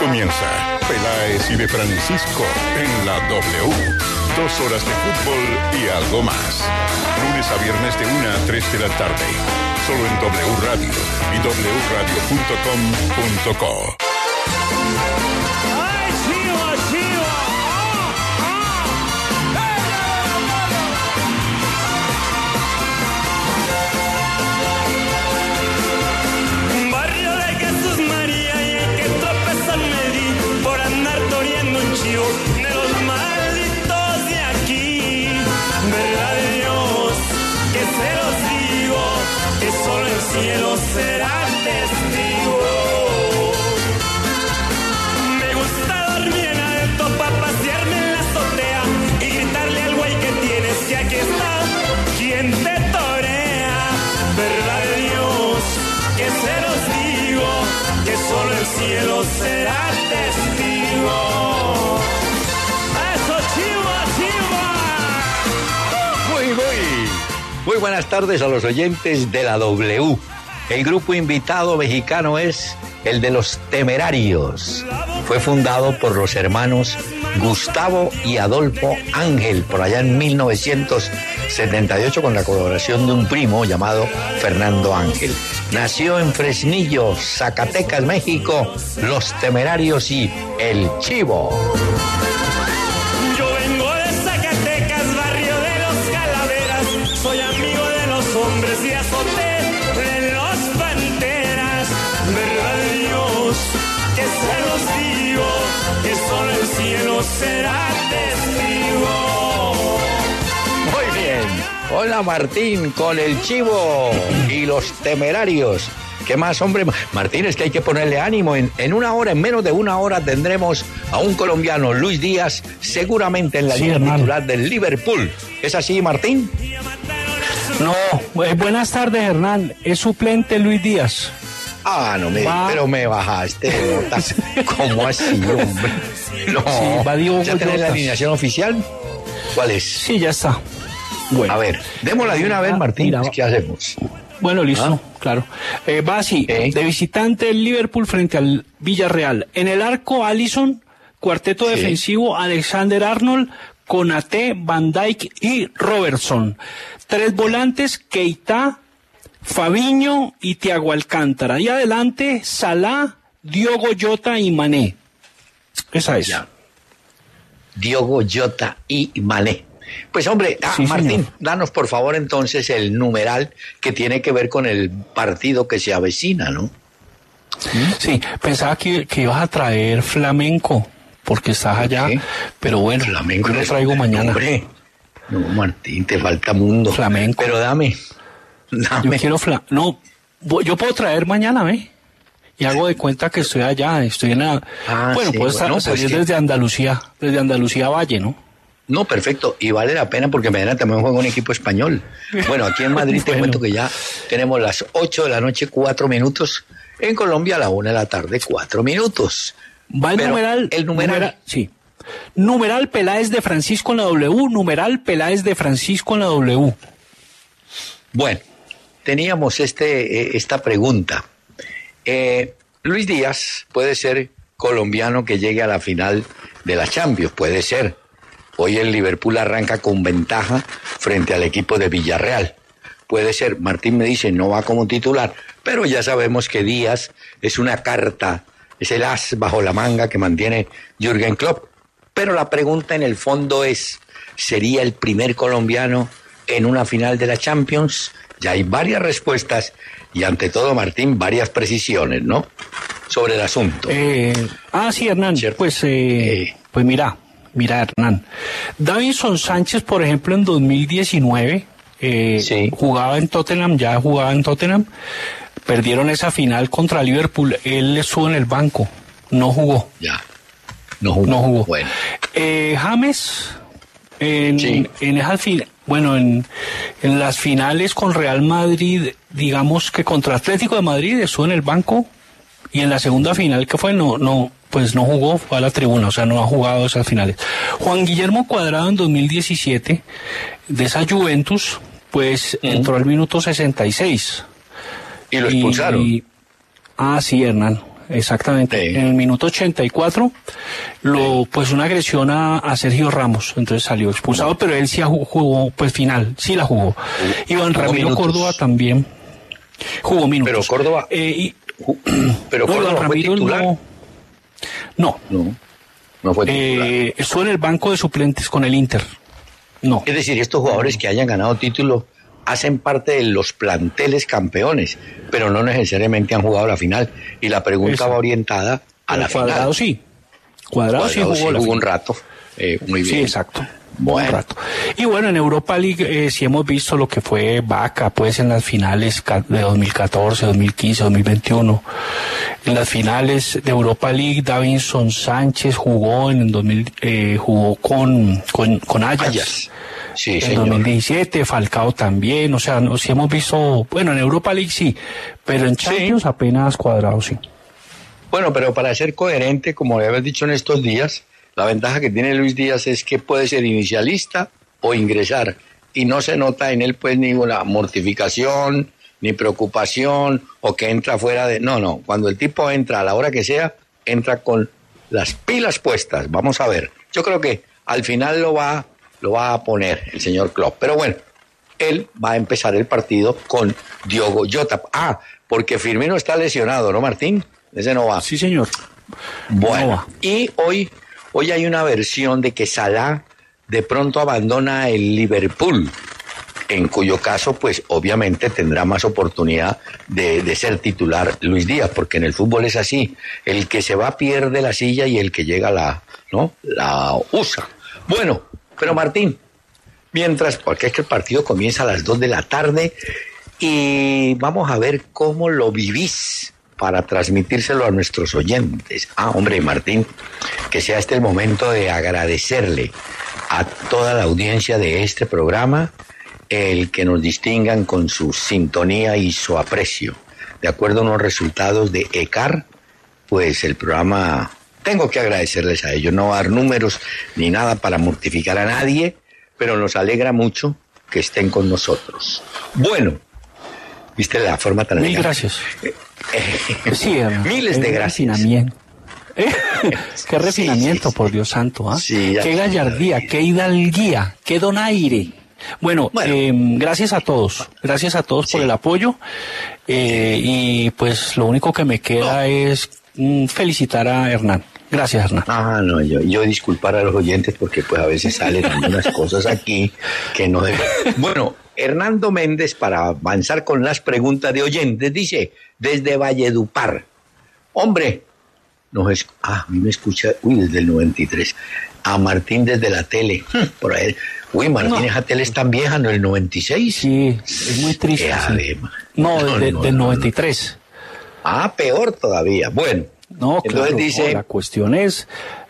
comienza Peláez y de Francisco en la W. 2 horas de fútbol y algo más. Lunes a viernes de 1 a 3 de la tarde. Solo en W Radio y wradio.com.co. ¡Ay, chivo, chivo! Barrio de Jesús María y el que tropezar me di por andar toreando un chivo de los malditos de aquí. Verdad de Dios, que se los digo, que solo el cielo será testigo. Me gusta dormir en alto para pasearme en la azotea y gritarle al güey que tienes que aquí está quien te torea. Verdad de Dios, que se los digo, que solo el cielo será testigo. ¡Eso, chiva, chiva! Muy buenas tardes a los oyentes de la W. El grupo invitado mexicano es el de Los Temerarios. Fue fundado por los hermanos Gustavo y Adolfo Ángel por allá en 1978 con la colaboración de un primo llamado Fernando Ángel. Nació en Fresnillo, Zacatecas, México, Los Temerarios y El Chivo. Yo vengo de Zacatecas, barrio de los Calaveras. Soy amigo de los hombres y azoté de los Panteras. Verdad de Dios, que se los digo, que solo el cielo será testigo. Muy bien. Hola Martín con El Chivo y Los Temerarios. ¿Qué más, hombre? Martín, es que hay que ponerle ánimo. En una hora, en menos de una hora, tendremos a un colombiano, Luis Díaz, seguramente en la línea titular del Liverpool. ¿Es así, Martín? No, buenas tardes, Hernán. Es suplente Luis Díaz. Ah, no me, pero me bajaste. ¿Cómo así, hombre? No. Sí, va Diego ¿Ya tenés la alineación oficial? ¿Cuál es? Sí, ya está. Bueno. A ver, démosla de una vez, Martín. Mira, ¿Qué hacemos? Bueno, listo, claro. Va así, de visitante el Liverpool frente al Villarreal. En el arco, Alisson, cuarteto defensivo, Alexander Arnold, Konaté, Van Dijk y Robertson. 3 volantes, Keita, Fabinho y Thiago Alcántara. Y adelante, Salah, Diogo Jota y Mané. Esa es. Ya. Diogo Jota y Mané. Pues hombre, Martín, señor, danos por favor entonces el numeral que tiene que ver con el partido que se avecina, ¿no? Sí, pensaba que ibas a traer flamenco, porque estás allá, pero bueno, flamenco lo traigo mañana. Hombre, no, Martín, te falta mundo. Flamenco. Pero dame. Yo quiero no, yo puedo traer mañana, ¿ve? Y hago de cuenta que estoy allá, estoy en la... bueno, sí, puedo salir desde Andalucía Valle, ¿no? No, perfecto, y vale la pena porque mañana también juega un equipo español. Bueno, aquí en Madrid te cuento que ya tenemos las 8 de la noche, 4 minutos. En Colombia a la 1 de la tarde, 4 minutos. Va el numeral. El numeral. Sí. Numeral Peláez de Francisco en la W. Numeral Peláez de Francisco en la W. Bueno, teníamos esta pregunta. Luis Díaz puede ser colombiano que llegue a la final de la Champions, puede ser. Hoy el Liverpool arranca con ventaja frente al equipo de Villarreal. Puede ser, Martín me dice, no va como titular, pero ya sabemos que Díaz es una carta, es el as bajo la manga que mantiene Jürgen Klopp. Pero la pregunta en el fondo es, ¿sería el primer colombiano en una final de la Champions? Ya hay varias respuestas y ante todo, Martín, varias precisiones, ¿no? Sobre el asunto. Sí, Hernán, ¿cierto? Pues mira, Hernán. Davinson Sánchez, por ejemplo, en 2019 jugaba en Tottenham. Perdieron esa final contra Liverpool. Él estuvo en el banco, no jugó. Ya, no jugó. Bueno. James, en las finales con Real Madrid, digamos que contra Atlético de Madrid estuvo en el banco. Y en la segunda final que fue, no jugó, fue a la tribuna, o sea, no ha jugado esas finales. Juan Guillermo Cuadrado en 2017, de esa Juventus, pues entró al minuto 66. ¿Y lo expulsaron? Sí, Hernán. exactamente. Sí. En el minuto 84, pues una agresión a Sergio Ramos, entonces salió expulsado, pero él sí jugó, pues final, sí la jugó. Iván Ramiro minutos. Córdoba también jugó minutos. Pero Córdoba, pero Córdoba Iván fue Ramiro titular. No, No fue titular. estuvo en el banco de suplentes con el Inter. No. Es decir, estos jugadores que hayan ganado título hacen parte de los planteles campeones, pero no necesariamente han jugado la final. Y la pregunta va orientada a la Cuadrado final. sí. Cuadrado sí jugó la un final. rato. Muy bien. Sí, exacto. Bueno. Un rato. Y bueno, en Europa League sí hemos visto lo que fue Vaca, pues en las finales de 2014, 2015, 2021. En las finales de Europa League, Davinson Sánchez jugó en el 2000, jugó con Ajax. Sí, en señor. 2017, Falcao también, o sea, sí hemos visto, bueno, en Europa League sí, pero en Champions apenas Cuadrado sí. Bueno, pero para ser coherente, como le habías dicho en estos días, la ventaja que tiene Luis Díaz es que puede ser inicialista o ingresar, y no se nota en él pues ninguna mortificación, ni preocupación, o que entra fuera de... No, cuando el tipo entra a la hora que sea, entra con las pilas puestas. Vamos a ver, yo creo que al final lo va a poner el señor Klopp, pero bueno, él va a empezar el partido con Diogo Jota. Porque Firmino está lesionado, ¿no, Martín? Ese no va. Sí, señor. Bueno, No va. y hoy hay una versión de que Salah de pronto abandona el Liverpool, en cuyo caso, pues obviamente tendrá más oportunidad de ser titular Luis Díaz, porque en el fútbol es así, el que se va pierde la silla y el que llega la usa. Bueno, pero Martín, porque es que el partido comienza a las 2 de la tarde y vamos a ver cómo lo vivís para transmitírselo a nuestros oyentes. Hombre, Martín, que sea este el momento de agradecerle a toda la audiencia de este programa el que nos distingan con su sintonía y su aprecio. De acuerdo a unos resultados de ECAR, pues el programa, tengo que agradecerles a ellos, no dar números ni nada para mortificar a nadie, pero nos alegra mucho que estén con nosotros. Bueno, ¿viste la forma tan Mil elegante? gracias. Sí, miles de gracias. Qué refinamiento, sí. por Dios santo, ¿ah? Sí, qué gallardía, qué hidalguía, qué donaire. Bueno, gracias a todos por el apoyo, y pues lo único que me queda es felicitar a Hernán. Gracias, Hernán. No, yo disculpar a los oyentes porque pues a veces salen algunas cosas aquí que no deben. Bueno, Hernando Méndez, para avanzar con las preguntas de oyentes, dice, desde Valledupar, hombre, a mí me escucha, desde el 93, a Martín desde la tele, por ahí, Martín, esa tele es tan vieja, ¿no? El 96. Sí, es muy triste. Sí. Del 93. Peor todavía, bueno. No, entonces claro, dice, la cuestión es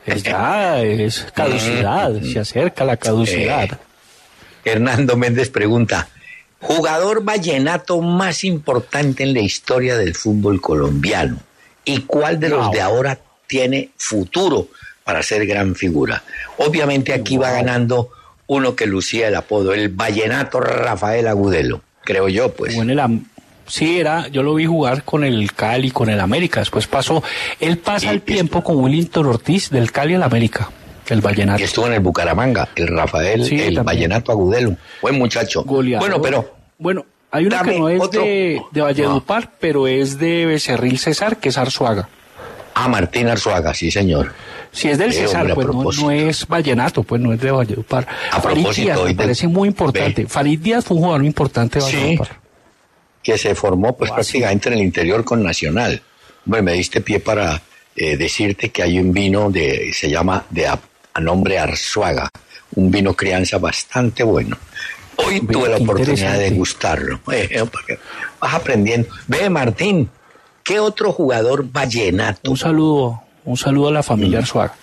caducidad, se acerca la caducidad. Hernando Méndez pregunta, jugador vallenato más importante en la historia del fútbol colombiano, ¿y cuál de los de ahora tiene futuro para ser gran figura? Obviamente aquí va ganando uno que lucía el apodo, el vallenato Rafael Agudelo, creo yo, pues. Bueno, sí, yo lo vi jugar con el Cali, con el América, después él pasa el tiempo con Willington Ortiz del Cali al América, el vallenato. Y estuvo en el Bucaramanga, el Rafael, sí, el también. Vallenato Agudelo, buen muchacho. Goleador. Bueno, hay uno que no es de Valledupar, pero es de Becerril César, que es Arzuaga. Martín Arzuaga, sí señor. Si es del César, pues no es vallenato, pues no es de Valledupar. A propósito, me parece muy importante. Farid Díaz fue un jugador muy importante de Valledupar. Sí, que se formó pues prácticamente en el interior con Nacional. Bueno, me diste pie para decirte que hay un vino se llama a nombre Arzuaga, un vino crianza bastante bueno. Hoy tuve la oportunidad de degustarlo. Vas aprendiendo. Martín, ¿qué otro jugador vallenato? Un saludo a la familia Arzuaga.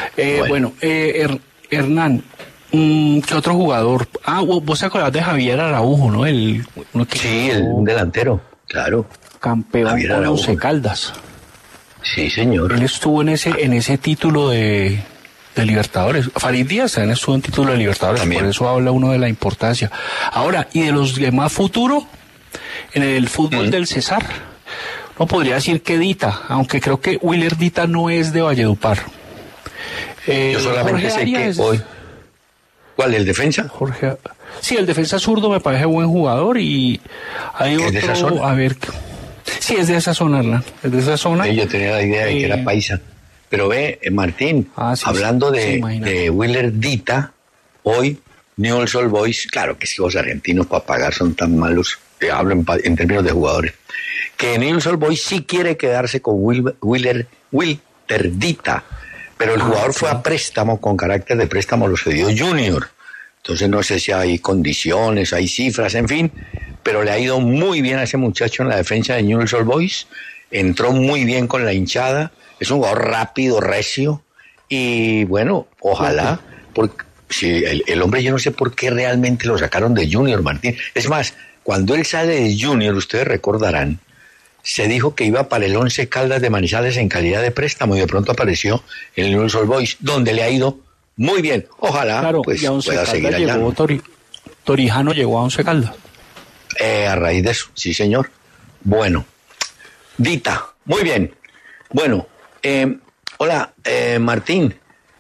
Hernán, ¿qué otro jugador? Vos te acordás de Javier Araujo, ¿no? Sí, un delantero, claro. Campeón con Once Caldas. Sí, señor. Él estuvo en ese título de Libertadores. Farid Díaz también estuvo en título de Libertadores, también. Por eso habla uno de la importancia. Ahora, y de los de más futuro, en el fútbol del César, No podría decir que Dita, aunque creo que Willer Dita no es de Valledupar. Yo solamente sé que hoy... ¿Cuál, el defensa? Sí, el defensa zurdo me parece buen jugador y hay ¿Es otro, de esa zona? a ver... Sí, es de esa zona, Hernán, es de esa zona. Sí, yo tenía la idea de que era paisa. Pero ve, Martín, sí, hablando sí, de Willer Dita, hoy Newell's Old Boys, claro que si los argentinos para pagar son tan malos, hablo en términos de jugadores, que Newell's Old Boys sí quiere quedarse con Willer Dita, pero el jugador fue a préstamo, con carácter de préstamo lo cedió Junior. Entonces no sé si hay condiciones, hay cifras, en fin, pero le ha ido muy bien a ese muchacho en la defensa de Newell's Old Boys, entró muy bien con la hinchada, es un jugador rápido, recio, y bueno, ojalá, porque si el hombre, yo no sé por qué realmente lo sacaron de Junior, Martín. Es más, cuando él sale de Junior, ustedes recordarán, se dijo que iba para el Once Caldas de Manizales en calidad de préstamo y de pronto apareció en el Newell's Old Boys, donde le ha ido muy bien. Ojalá pues, pueda seguir allá. Torijano llegó a Once Caldas. A raíz de eso, sí señor. Bueno, Dita, muy bien. Bueno, hola, Martín.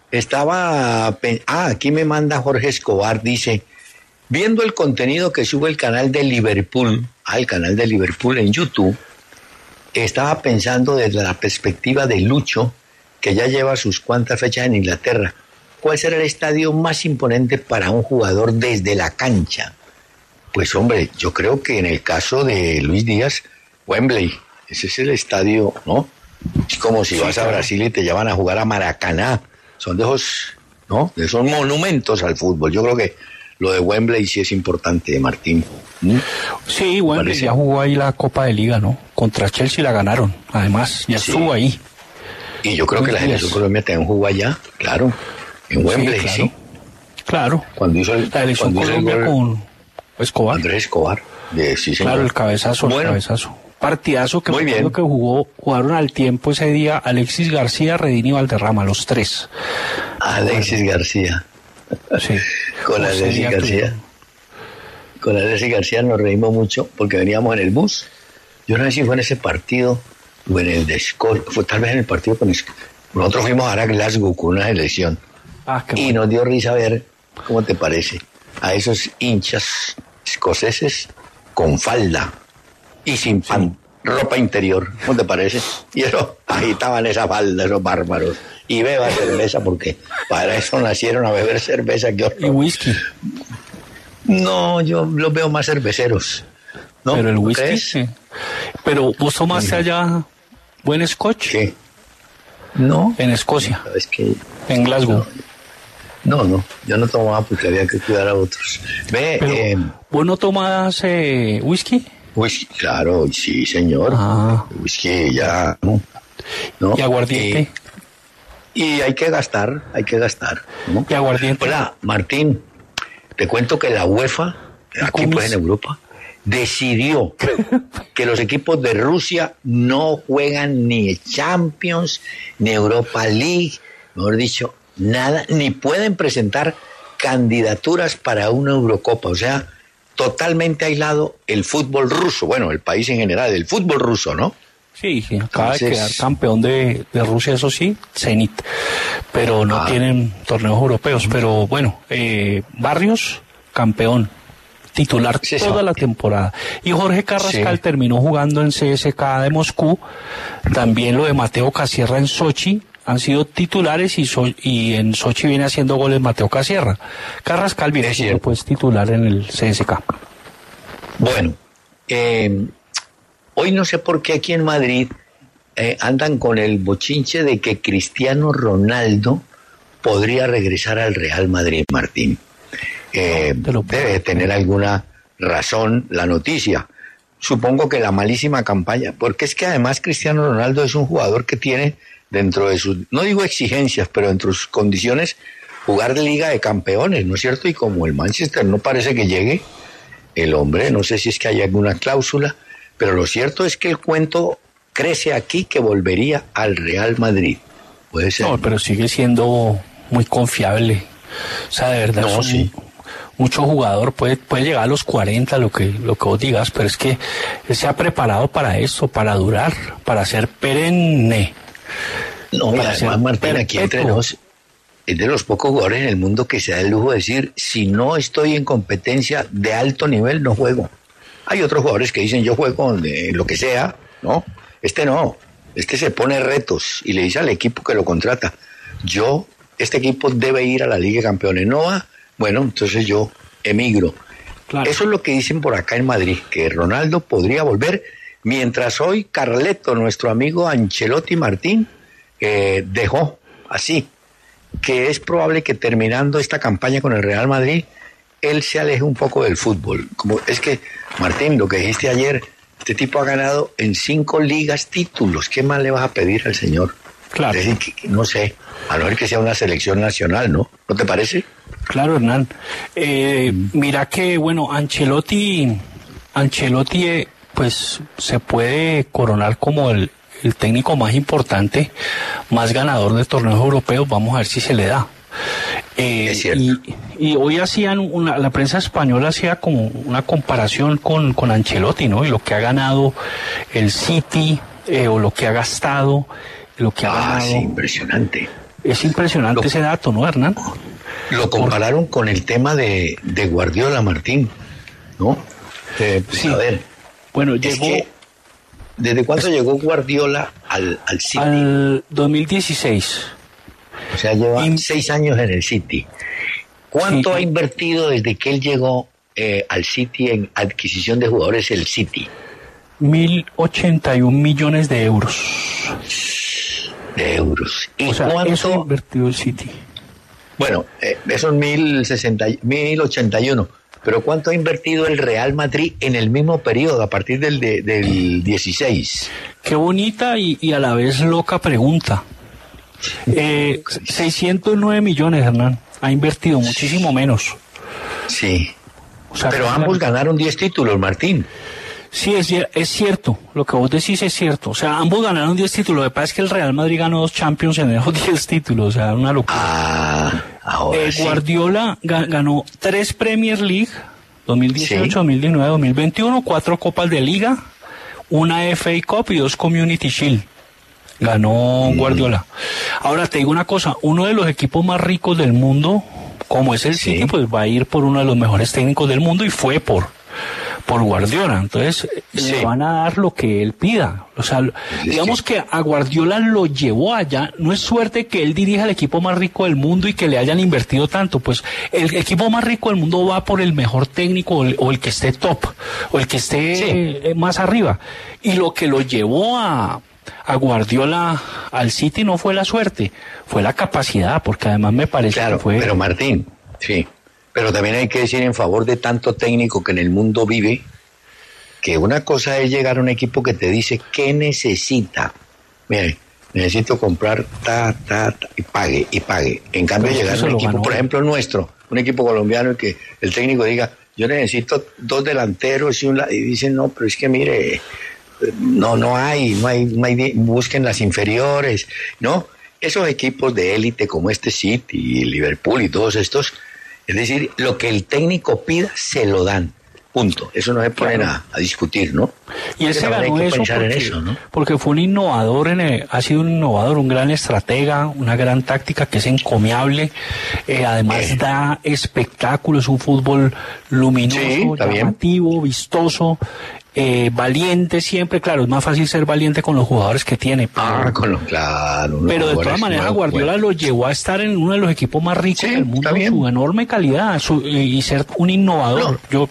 Aquí me manda Jorge Escobar, dice, viendo el contenido que sube el canal de Liverpool, el canal de Liverpool en YouTube, estaba pensando desde la perspectiva de Lucho, que ya lleva sus cuantas fechas en Inglaterra, ¿cuál será el estadio más imponente para un jugador desde la cancha? Pues hombre, yo creo que en el caso de Luis Díaz, Wembley, ese es el estadio, ¿no? Es como si vas a Brasil y te llevan a jugar a Maracaná, son de esos, ¿no? De esos monumentos al fútbol. Yo creo que lo de Wembley sí es importante, Martín. Sí, Wembley ya jugó ahí la Copa de Liga, ¿no? Contra Chelsea la ganaron, además, ya estuvo ahí. Y yo creo que la selección Colombia también jugó allá, claro, en Wembley, sí. Claro. Cuando hizo la selección Colombia con Escobar. Andrés Escobar, sí, señor. Claro, el cabezazo, Partidazo que jugaron al tiempo ese día Alexis García, Redín y Valderrama, los tres. Alexis García. Sí. Con Alexis García nos reímos mucho porque veníamos en el bus. Yo no sé si fue en ese partido o en el de Escocia, fue tal vez en el partido con Escocia. Nosotros fuimos a Glasgow con una selección y nos dio risa ver, ¿cómo te parece? A esos hinchas escoceses con falda y sin ropa interior, ¿cómo te parece? Y eso, agitaban esa falda, esos bárbaros. Y beba cerveza, porque para eso nacieron, a beber cerveza. ¿Y whisky? No, yo los veo más cerveceros, ¿no? Pero el whisky, sí. Pero vos tomaste allá buen scotch. ¿Qué? No. En Escocia. Es que en Glasgow. No, yo no tomaba porque había que cuidar a otros. ¿Vos no tomas whisky? Whisky, claro, sí, señor. Whisky ya, ¿no? ¿Y aguardiente? Y hay que gastar, ¿no? ¿Y aguardiente? Hola, Martín, te cuento que la UEFA, aquí pues en Europa, decidió que los equipos de Rusia no juegan ni Champions, ni Europa League, mejor dicho, nada, ni pueden presentar candidaturas para una Eurocopa, o sea, totalmente aislado el fútbol ruso, bueno, el país en general, el fútbol ruso, ¿no? Sí, acaba de quedar campeón de Rusia, eso sí, Zenit, pero no tienen torneos europeos, pero bueno, Barrios, campeón, titular toda la temporada, y Jorge Carrascal terminó jugando en CSKA de Moscú, también lo de Mateo Casierra en Sochi, han sido titulares y en Sochi viene haciendo goles Mateo Casierra. Carrascal viene siendo pues titular en el CSKA. Bueno, hoy no sé por qué aquí en Madrid andan con el bochinche de que Cristiano Ronaldo podría regresar al Real Madrid, Martín. Debe tener alguna razón la noticia. Supongo que la malísima campaña, porque es que además Cristiano Ronaldo es un jugador que tiene dentro de sus, no digo exigencias, pero dentro de sus condiciones, jugar de Liga de Campeones, ¿no es cierto? Y como el Manchester no parece que llegue, el hombre, no sé si es que hay alguna cláusula, pero lo cierto es que el cuento crece aquí que volvería al Real Madrid. Puede ser. No, pero sigue siendo muy confiable. O sea, de verdad, mucho jugador puede llegar a los 40, lo que vos digas, pero es que él se ha preparado para eso, para durar, para ser perenne. No, y además, Martín, aquí entre nos, es de los pocos jugadores en el mundo que se da el lujo de decir, si no estoy en competencia de alto nivel, no juego. Hay otros jugadores que dicen, yo juego donde lo que sea, ¿no? No, este se pone retos y le dice al equipo que lo contrata, este equipo debe ir a la Liga de Campeones, no va, bueno, entonces yo emigro. Claro. Eso es lo que dicen por acá en Madrid, que Ronaldo podría volver, mientras hoy Carleto, nuestro amigo Ancelotti Martín, dejó así, que es probable que terminando esta campaña con el Real Madrid, él se aleje un poco del fútbol. Como es que, Martín, lo que dijiste ayer, este tipo ha ganado en 5 ligas títulos, ¿qué más le vas a pedir al señor? Claro. Es decir, que no sé, a no ser que sea una selección nacional, ¿no? ¿No te parece? Claro, Hernán. Mira que, bueno, Ancelotti, pues se puede coronar como el técnico más importante, más ganador de torneos europeos. Vamos a ver si se le da. Es cierto. Y hoy la prensa española hacía como una comparación con Ancelotti, ¿no? Y lo que ha ganado el City, o lo que ha gastado, lo que ha ganado. Sí, impresionante. Es impresionante ese dato, ¿no, Hernán? Lo compararon con el tema de Guardiola, Martín, ¿no? Sí. A ver, bueno, llegó... ¿Desde cuándo llegó Guardiola al City? Al 2016. O sea, lleva 6 años en el City. ¿Cuánto ha invertido desde que él llegó al City en adquisición de jugadores el City? 1.081 millones de euros. De euros. ¿Y cuánto ha invertido el City? Bueno, esos 1.081. Pero ¿cuánto ha invertido el Real Madrid en el mismo periodo, a partir del 16? Qué bonita y a la vez loca pregunta. 609 millones, Hernán. Ha invertido muchísimo menos. Sí. O sea, pero ambos ganaron 10 títulos, Martín. Sí, es cierto. Lo que vos decís es cierto. O sea, ambos ganaron 10 títulos. Lo que pasa es que el Real Madrid ganó 2 Champions en esos 10 títulos. O sea, una locura. Ahora sí. Guardiola ganó 3 Premier League, 2018, sí. 2019, 2021, 4 Copas de Liga, una FA Cup y 2 Community Shield. Ganó Guardiola. Ahora te digo una cosa, uno de los equipos más ricos del mundo, como es el City, pues va a ir por uno de los mejores técnicos del mundo y fue por Guardiola. Entonces le van a dar lo que él pida. O sea, digamos que a Guardiola lo llevó allá. No es suerte que él dirija el equipo más rico del mundo y que le hayan invertido tanto. Pues el equipo más rico del mundo va por el mejor técnico o el que esté top o el que esté más arriba. Y lo que lo llevó a Guardiola al City no fue la suerte, fue la capacidad, porque además me parece que fue... Pero Martín, pero también hay que decir en favor de tanto técnico que en el mundo vive, que una cosa es llegar a un equipo que te dice qué necesita. Mire, necesito comprar y pague. En cambio, llegar a un equipo, por ejemplo nuestro, un equipo colombiano, y que el técnico diga, yo necesito 2 delanteros y dicen, no, pero es que mire, no hay, busquen las inferiores, ¿no? Esos equipos de élite como este City y Liverpool y todos estos, es decir, lo que el técnico pida se lo dan, punto. Eso no se ponen a discutir, ¿no? Y él se ganó eso, ¿no? Porque fue un innovador, ha sido un innovador, un gran estratega, una gran táctica que es encomiable, además da espectáculos, un fútbol luminoso, llamativo, vistoso. Valiente siempre, claro, es más fácil ser valiente con los jugadores que tiene. Claro. Pero de todas maneras, Guardiola lo llevó a estar en uno de los equipos más ricos del mundo, su enorme calidad y ser un innovador. Yo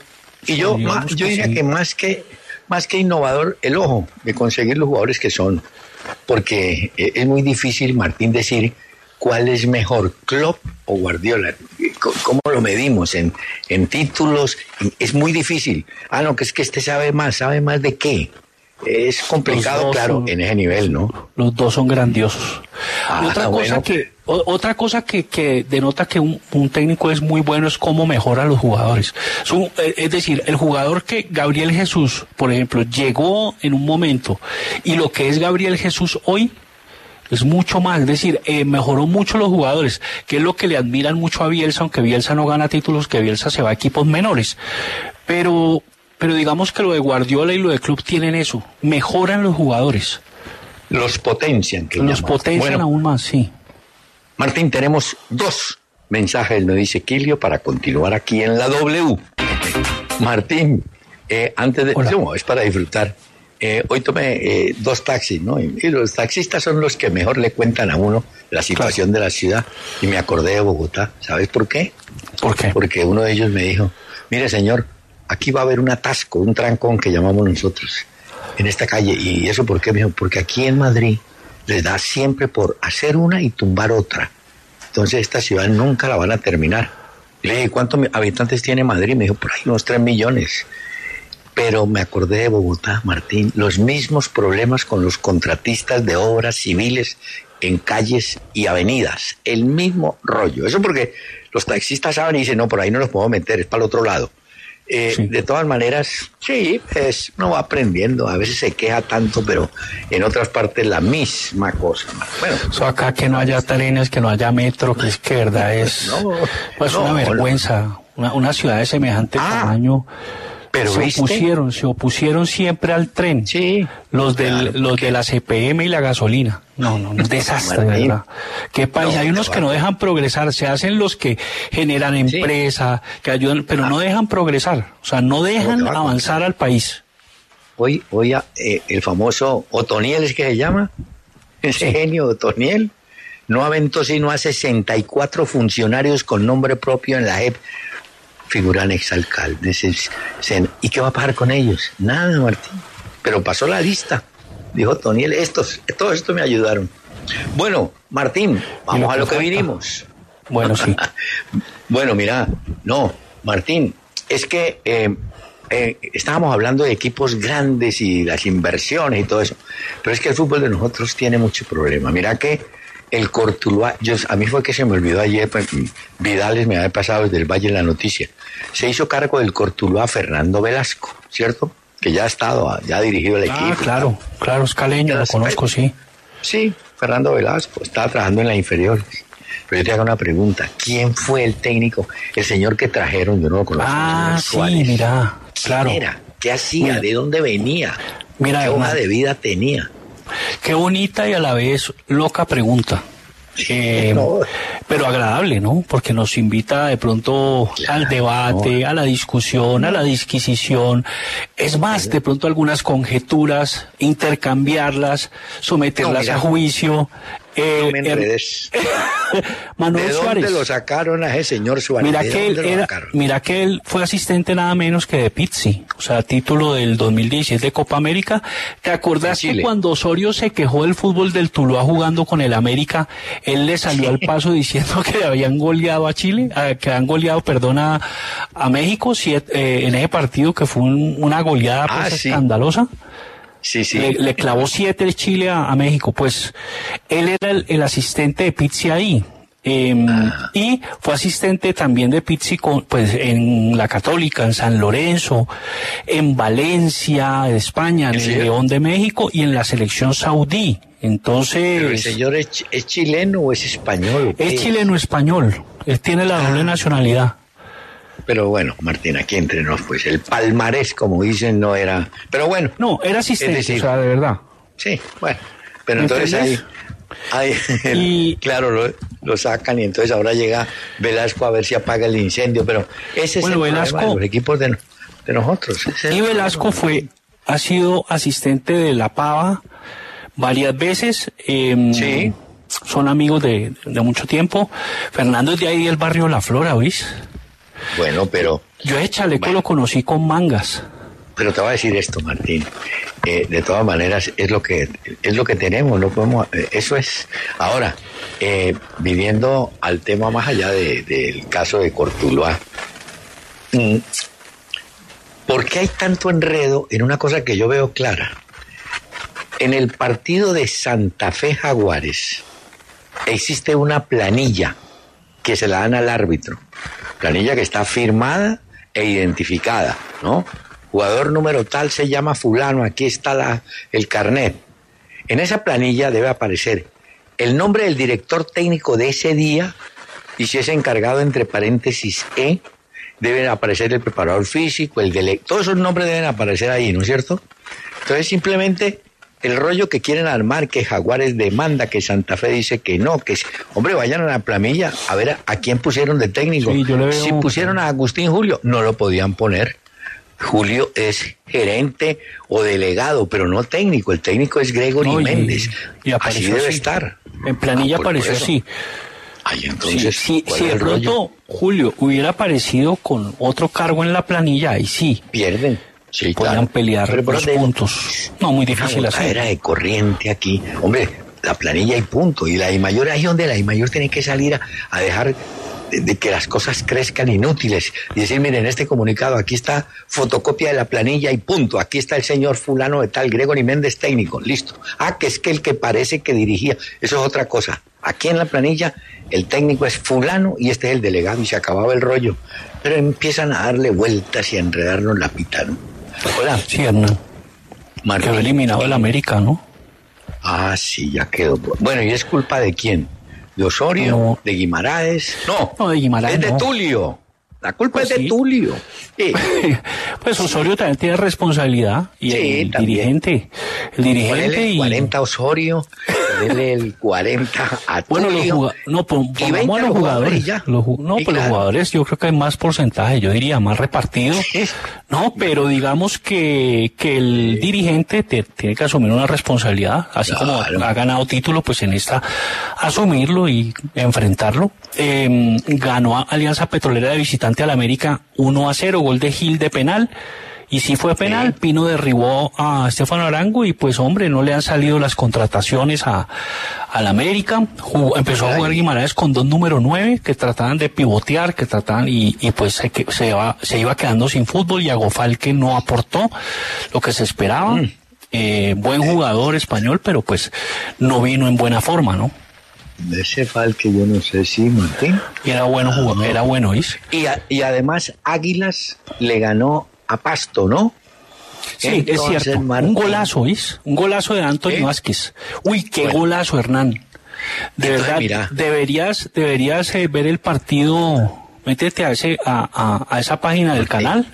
diría que más que innovador, el ojo de conseguir los jugadores que son, porque es muy difícil, Martín, decir cuál es mejor, Klopp o Guardiola. ¿Cómo lo medimos? En títulos es muy difícil. No, que es que este sabe más ¿de qué? Es complicado, claro, en ese nivel, ¿no? Los dos son grandiosos. Otra cosa que denota que un técnico es muy bueno es cómo mejora a los jugadores. Es decir, el jugador que Gabriel Jesús, por ejemplo, llegó en un momento, y lo que es Gabriel Jesús hoy Es mucho más, es decir, mejoró mucho los jugadores, que es lo que le admiran mucho a Bielsa, aunque Bielsa no gana títulos, que Bielsa se va a equipos menores. Pero digamos que lo de Guardiola y lo de Klopp tienen eso, mejoran los jugadores. Los potencian. Los potencian aún más, sí. Martín, tenemos 2 mensajes, nos dice Quilio, para continuar aquí en la W. Martín, antes de... No, es para disfrutar. Hoy tomé 2 taxis, ¿no? Y los taxistas son los que mejor le cuentan a uno la situación de la ciudad. Y me acordé de Bogotá. ¿Sabes por qué? ¿Por qué? Porque uno de ellos me dijo, mire señor, aquí va a haber un atasco, un trancón que llamamos nosotros, en esta calle. ¿Y eso por qué? Me dijo, porque aquí en Madrid les da siempre por hacer una y tumbar otra. Entonces esta ciudad nunca la van a terminar. Le dije, ¿cuántos habitantes tiene Madrid? Me dijo, por ahí unos 3 millones. Pero me acordé de Bogotá, Martín, los mismos problemas con los contratistas de obras civiles en calles y avenidas, el mismo rollo. Eso porque los taxistas saben y dicen, no, por ahí no los puedo meter, es para el otro lado. Sí. De todas maneras, sí, pues uno va aprendiendo, a veces se queja tanto, pero en otras partes la misma cosa. Bueno, eso acá que no haya trenes, que no haya metro, que es que verdad es una vergüenza, una ciudad de semejante tamaño. Pero se opusieron siempre al tren. Sí. Los de la CPM y la gasolina. No, un desastre, ¿verdad? ¿Qué país? Hay unos que no dejan progresar, se hacen los que generan empresa, que ayudan, pero no dejan progresar, o sea, no dejan avanzar al país. Hoy el famoso Otoniel, ¿es que se llama? Ese genio Otoniel no aventó sino a 64 funcionarios con nombre propio en la JEP. Figuran exalcaldes. ¿Y qué va a pasar con ellos? Nada, Martín. Pero pasó la lista. Dijo Toniel, todo esto me ayudaron. Bueno, Martín, vamos a lo que vinimos. Bueno, sí. Bueno, mira, no, Martín, es que estábamos hablando de equipos grandes y las inversiones y todo eso, pero es que el fútbol de nosotros tiene mucho problema. Mira que el Cortuluá, a mí fue que se me olvidó ayer, pues, Vidales me había pasado desde el Valle la noticia. Se hizo cargo del Cortuluá Fernando Velasco, ¿cierto? Que ya ha dirigido el equipo. Claro, es caleño, lo conozco, sí. Sí, Fernando Velasco, estaba trabajando en las inferiores. Pero yo te hago una pregunta, ¿quién fue el técnico? El señor que trajeron, yo no lo conozco. Sí, mira, claro. ¿Quién era? ¿Qué hacía? Mira, ¿de dónde venía? Mira, ¿qué hoja de vida tenía? Qué bonita y a la vez loca pregunta. Pero agradable, ¿no? Porque nos invita de pronto al debate, a la discusión, a la disquisición. Es más, de pronto algunas conjeturas, intercambiarlas, someterlas a juicio. No me enredes. Manuel ¿De dónde Suárez lo sacaron a ese señor Suárez? Mira que él fue asistente nada menos que de Pizzi, o sea, título del 2016 de Copa América. ¿Te acordás que cuando Osorio se quejó del fútbol del Tuluá jugando con el América, él le salió al paso diciendo que habían goleado a Chile, que han goleado, a México en ese partido que fue una goleada escandalosa? Sí. Le clavó 7 el Chile a México. Pues él era el asistente de Pizzi ahí. Y fue asistente también de Pizzi en la Católica, en San Lorenzo, en Valencia, de España, en el León de México y en la selección saudí. Entonces... ¿Pero el señor es chileno o es español? Es chileno-español. Él tiene la doble nacionalidad. Pero bueno, Martín, aquí entre nos, pues el palmarés, como dicen, no era... Pero bueno. No, era asistente, o sea, de verdad. Sí, bueno. Pero entonces claro, lo sacan y entonces ahora llega Velasco a ver si apaga el incendio, pero ese es el problema de los equipos de nosotros. Y Velasco ha sido asistente de La Pava varias veces. Sí. Son amigos de mucho tiempo. Fernando es de ahí del barrio La Flora, ¿oís? Bueno, pero... Yo ese chaleco lo conocí con mangas. Pero te voy a decir esto, Martín. De todas maneras, es lo que tenemos, no podemos... Eso es... Ahora, viniendo al tema más allá del caso de Cortuluá, ¿por qué hay tanto enredo en una cosa que yo veo clara? En el partido de Santa Fe Jaguares existe una planilla que se la dan al árbitro. Planilla que está firmada e identificada, ¿no? Jugador número tal se llama fulano, aquí está el carnet. En esa planilla debe aparecer el nombre del director técnico de ese día, y si es encargado entre paréntesis deben aparecer el preparador físico, todos esos nombres deben aparecer ahí, ¿no es cierto? Entonces simplemente el rollo que quieren armar, que Jaguares demanda, que Santa Fe dice que no, hombre, vayan a la planilla a ver a quién pusieron de técnico. Sí, si pusieron a Agustín Julio, no lo podían poner. Julio es gerente o delegado, pero no técnico. El técnico es Gregory Méndez. Y así debe estar. En planilla apareció así. Ay, entonces, si de pronto Julio hubiera aparecido con otro cargo en la planilla, ahí sí. Pierden. Sí, podían pelear los puntos. No, muy difícil hacer. Era de corriente aquí. Hombre, la planilla y punto. Y la I-Mayor, ahí donde la I-Mayor tiene que salir a dejar de que las cosas crezcan inútiles y decir, miren, este comunicado, aquí está fotocopia de la planilla y punto, aquí está el señor fulano de tal, Gregory Méndez técnico, listo. Que es que el que parece que dirigía, eso es otra cosa. Aquí en la planilla el técnico es fulano y este es el delegado y se acababa el rollo. Pero empiezan a darle vueltas y a enredarnos la pita, ¿no? Hola. Sí, Hernán. Martín. Quedó eliminado el América, ¿no? Sí, ya quedó. Bueno, ¿y es culpa de quién? ¿De Osorio? No. ¿De Guimaraes? No, de Guimaraes es de Tulio. La culpa es de Tulio. Sí. Pues Osorio también tiene responsabilidad. Y el dirigente. El dirigente ponele el 40 a Osorio, ponele el 40 a Tulio. Bueno, pongamos a los jugadores. Los jugadores yo creo que hay más porcentaje, yo diría más repartido. No, pero digamos que el dirigente tiene que asumir una responsabilidad. Así como ha ganado título, pues en esta asumirlo y enfrentarlo. Ganó a Alianza Petrolera de visitante al América 1-0, gol de Gil de penal, y si fue penal, Pino derribó a Estefano Arango y pues hombre, no le han salido las contrataciones al América. Empezó a jugar Guimaraes con 2 número 9 que trataban de pivotear, y pues se iba quedando sin fútbol. Y Agofal, que no aportó lo que se esperaba. Buen jugador español, pero pues no vino en buena forma, ¿no? De ese Falque yo no sé si, Martín. Y era bueno jugador, era bueno, ¿is? Y además Águilas le ganó a Pasto, ¿no? Sí, entonces, es cierto. Martín. Un golazo, ¿is? Un golazo de Antonio Vázquez. Uy, qué golazo, Hernán. De verdad, mira, deberías ver el partido. Métete a esa página del canal.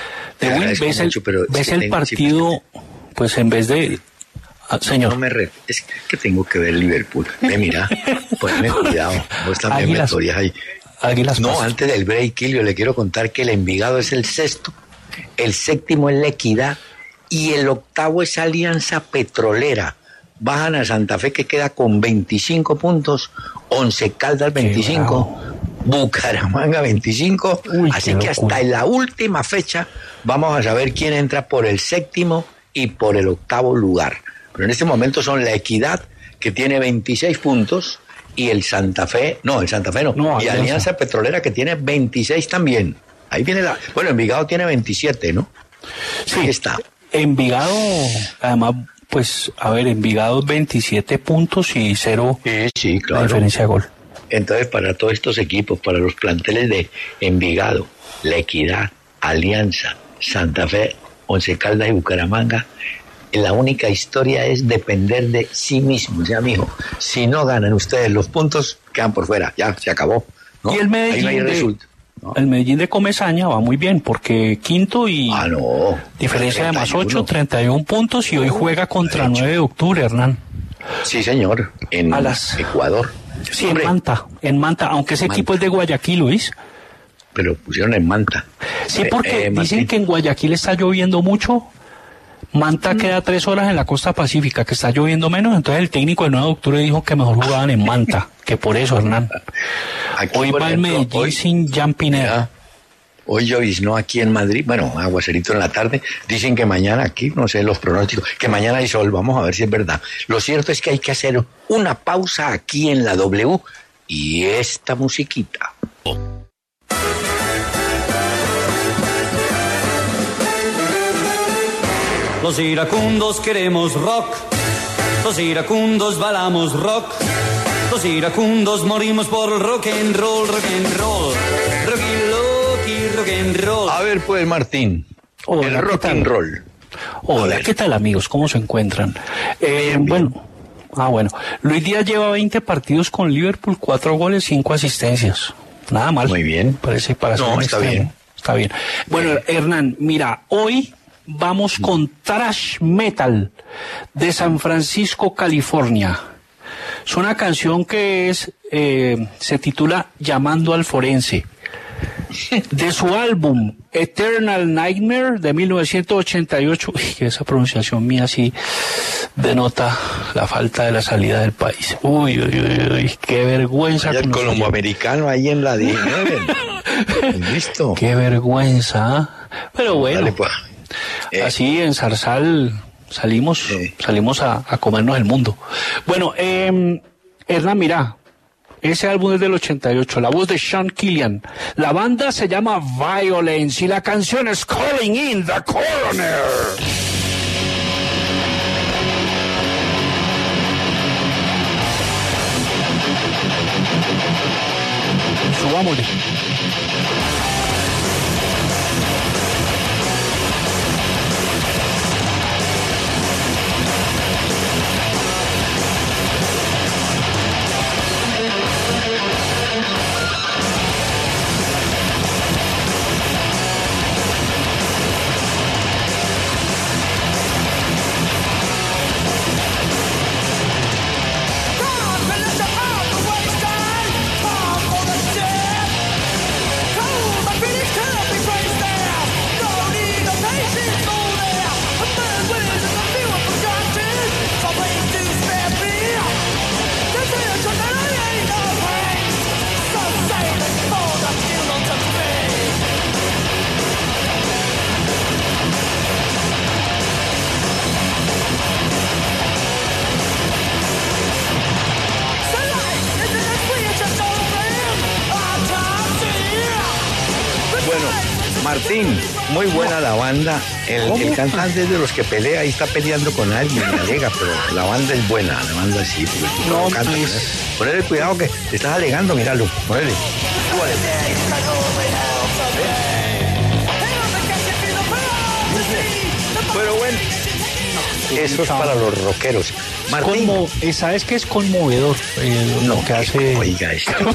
Ves el partido, pues en vez de... Señor. Es que tengo que ver Liverpool. Mira, ponme cuidado. Vos también me atorías ahí. Águilas. No, antes del break, yo le quiero contar que el Envigado es el 6º, el 7º es La Equidad y el 8º es Alianza Petrolera. Bajan a Santa Fe, que queda con 25 puntos, 11 Caldas 25, Bucaramanga 25. Así que hasta en la última fecha vamos a saber quién entra por el 7º y por el 8º lugar. Pero en este momento son La Equidad, que tiene 26 puntos, y el Santa Fe no, y Alianza Petrolera, que tiene 26 también. Ahí viene bueno, Envigado tiene 27, ¿no? Sí, ahí está. Envigado, además, pues, Envigado 27 puntos y 0 sí, claro. Diferencia de gol. Entonces, para todos estos equipos, para los planteles de Envigado, La Equidad, Alianza, Santa Fe, Once Caldas y Bucaramanga, la única historia es depender de sí mismos. Ya, mijo, si no ganan ustedes los puntos, quedan por fuera. Ya, se acabó, ¿no? Y el Medellín, el Medellín de Comesaña va muy bien, porque quinto y diferencia 31. De más 8, 31 puntos, y hoy juega contra 9 de octubre, Hernán. Sí, señor, en Ecuador. Sí, hombre, en Manta, aunque ese equipo es de Guayaquil, Luis. Pero pusieron en Manta. Sí, porque dicen que en Guayaquil está lloviendo mucho. Manta queda 3 horas en la costa pacífica, que está lloviendo menos, entonces el técnico del 9 de octubre dijo que mejor jugaban en Manta, que por eso, Hernán. Aquí, hoy va el Medellín sin Jan Pineda. Hoy lloviznó aquí en Madrid, aguacerito en la tarde, dicen que mañana aquí, no sé los pronósticos, que mañana hay sol, vamos a ver si es verdad. Lo cierto es que hay que hacer una pausa aquí en la W y esta musiquita. Los iracundos queremos rock, los iracundos bailamos rock, los iracundos morimos por el rock and roll, rock and roll, rock and roll. A ver pues, Martín, hola, el rock and roll. Hola, ¿qué tal, amigos? ¿Cómo se encuentran? Bien. Bueno, Ah, bueno. Luis Díaz lleva 20 partidos con Liverpool, 4 goles, 5 asistencias. Nada mal. Muy bien. Parece para ser No, un está extremo. bien. Está bien. Bueno, Hernán, mira, hoy vamos con Thrash Metal de San Francisco, California. Es una canción que se titula Llamando al Forense. De su álbum Eternal Nightmare de 1988, esa pronunciación mía sí denota la falta de la salida del país. Uy, qué vergüenza. El colomboamericano ahí en la 19. Listo. Qué vergüenza. Pero bueno, Dale, pues. así en Zarzal salimos a comernos el mundo. Bueno, Hernán, mira, ese álbum es del 88, la voz de Sean Killian. La banda se llama Violence y la canción es Calling in the Coroner. Subámosle. Martín, muy buena la banda. El cantante es de los que pelea y está peleando con alguien, me alega, pero la banda es buena, la banda sí. No, canta, ponele cuidado que te estás alegando, míralo, ponele. Pero bueno, eso es para los rockeros. Martín, ¿sabes qué es conmovedor? Lo que hace, oiga,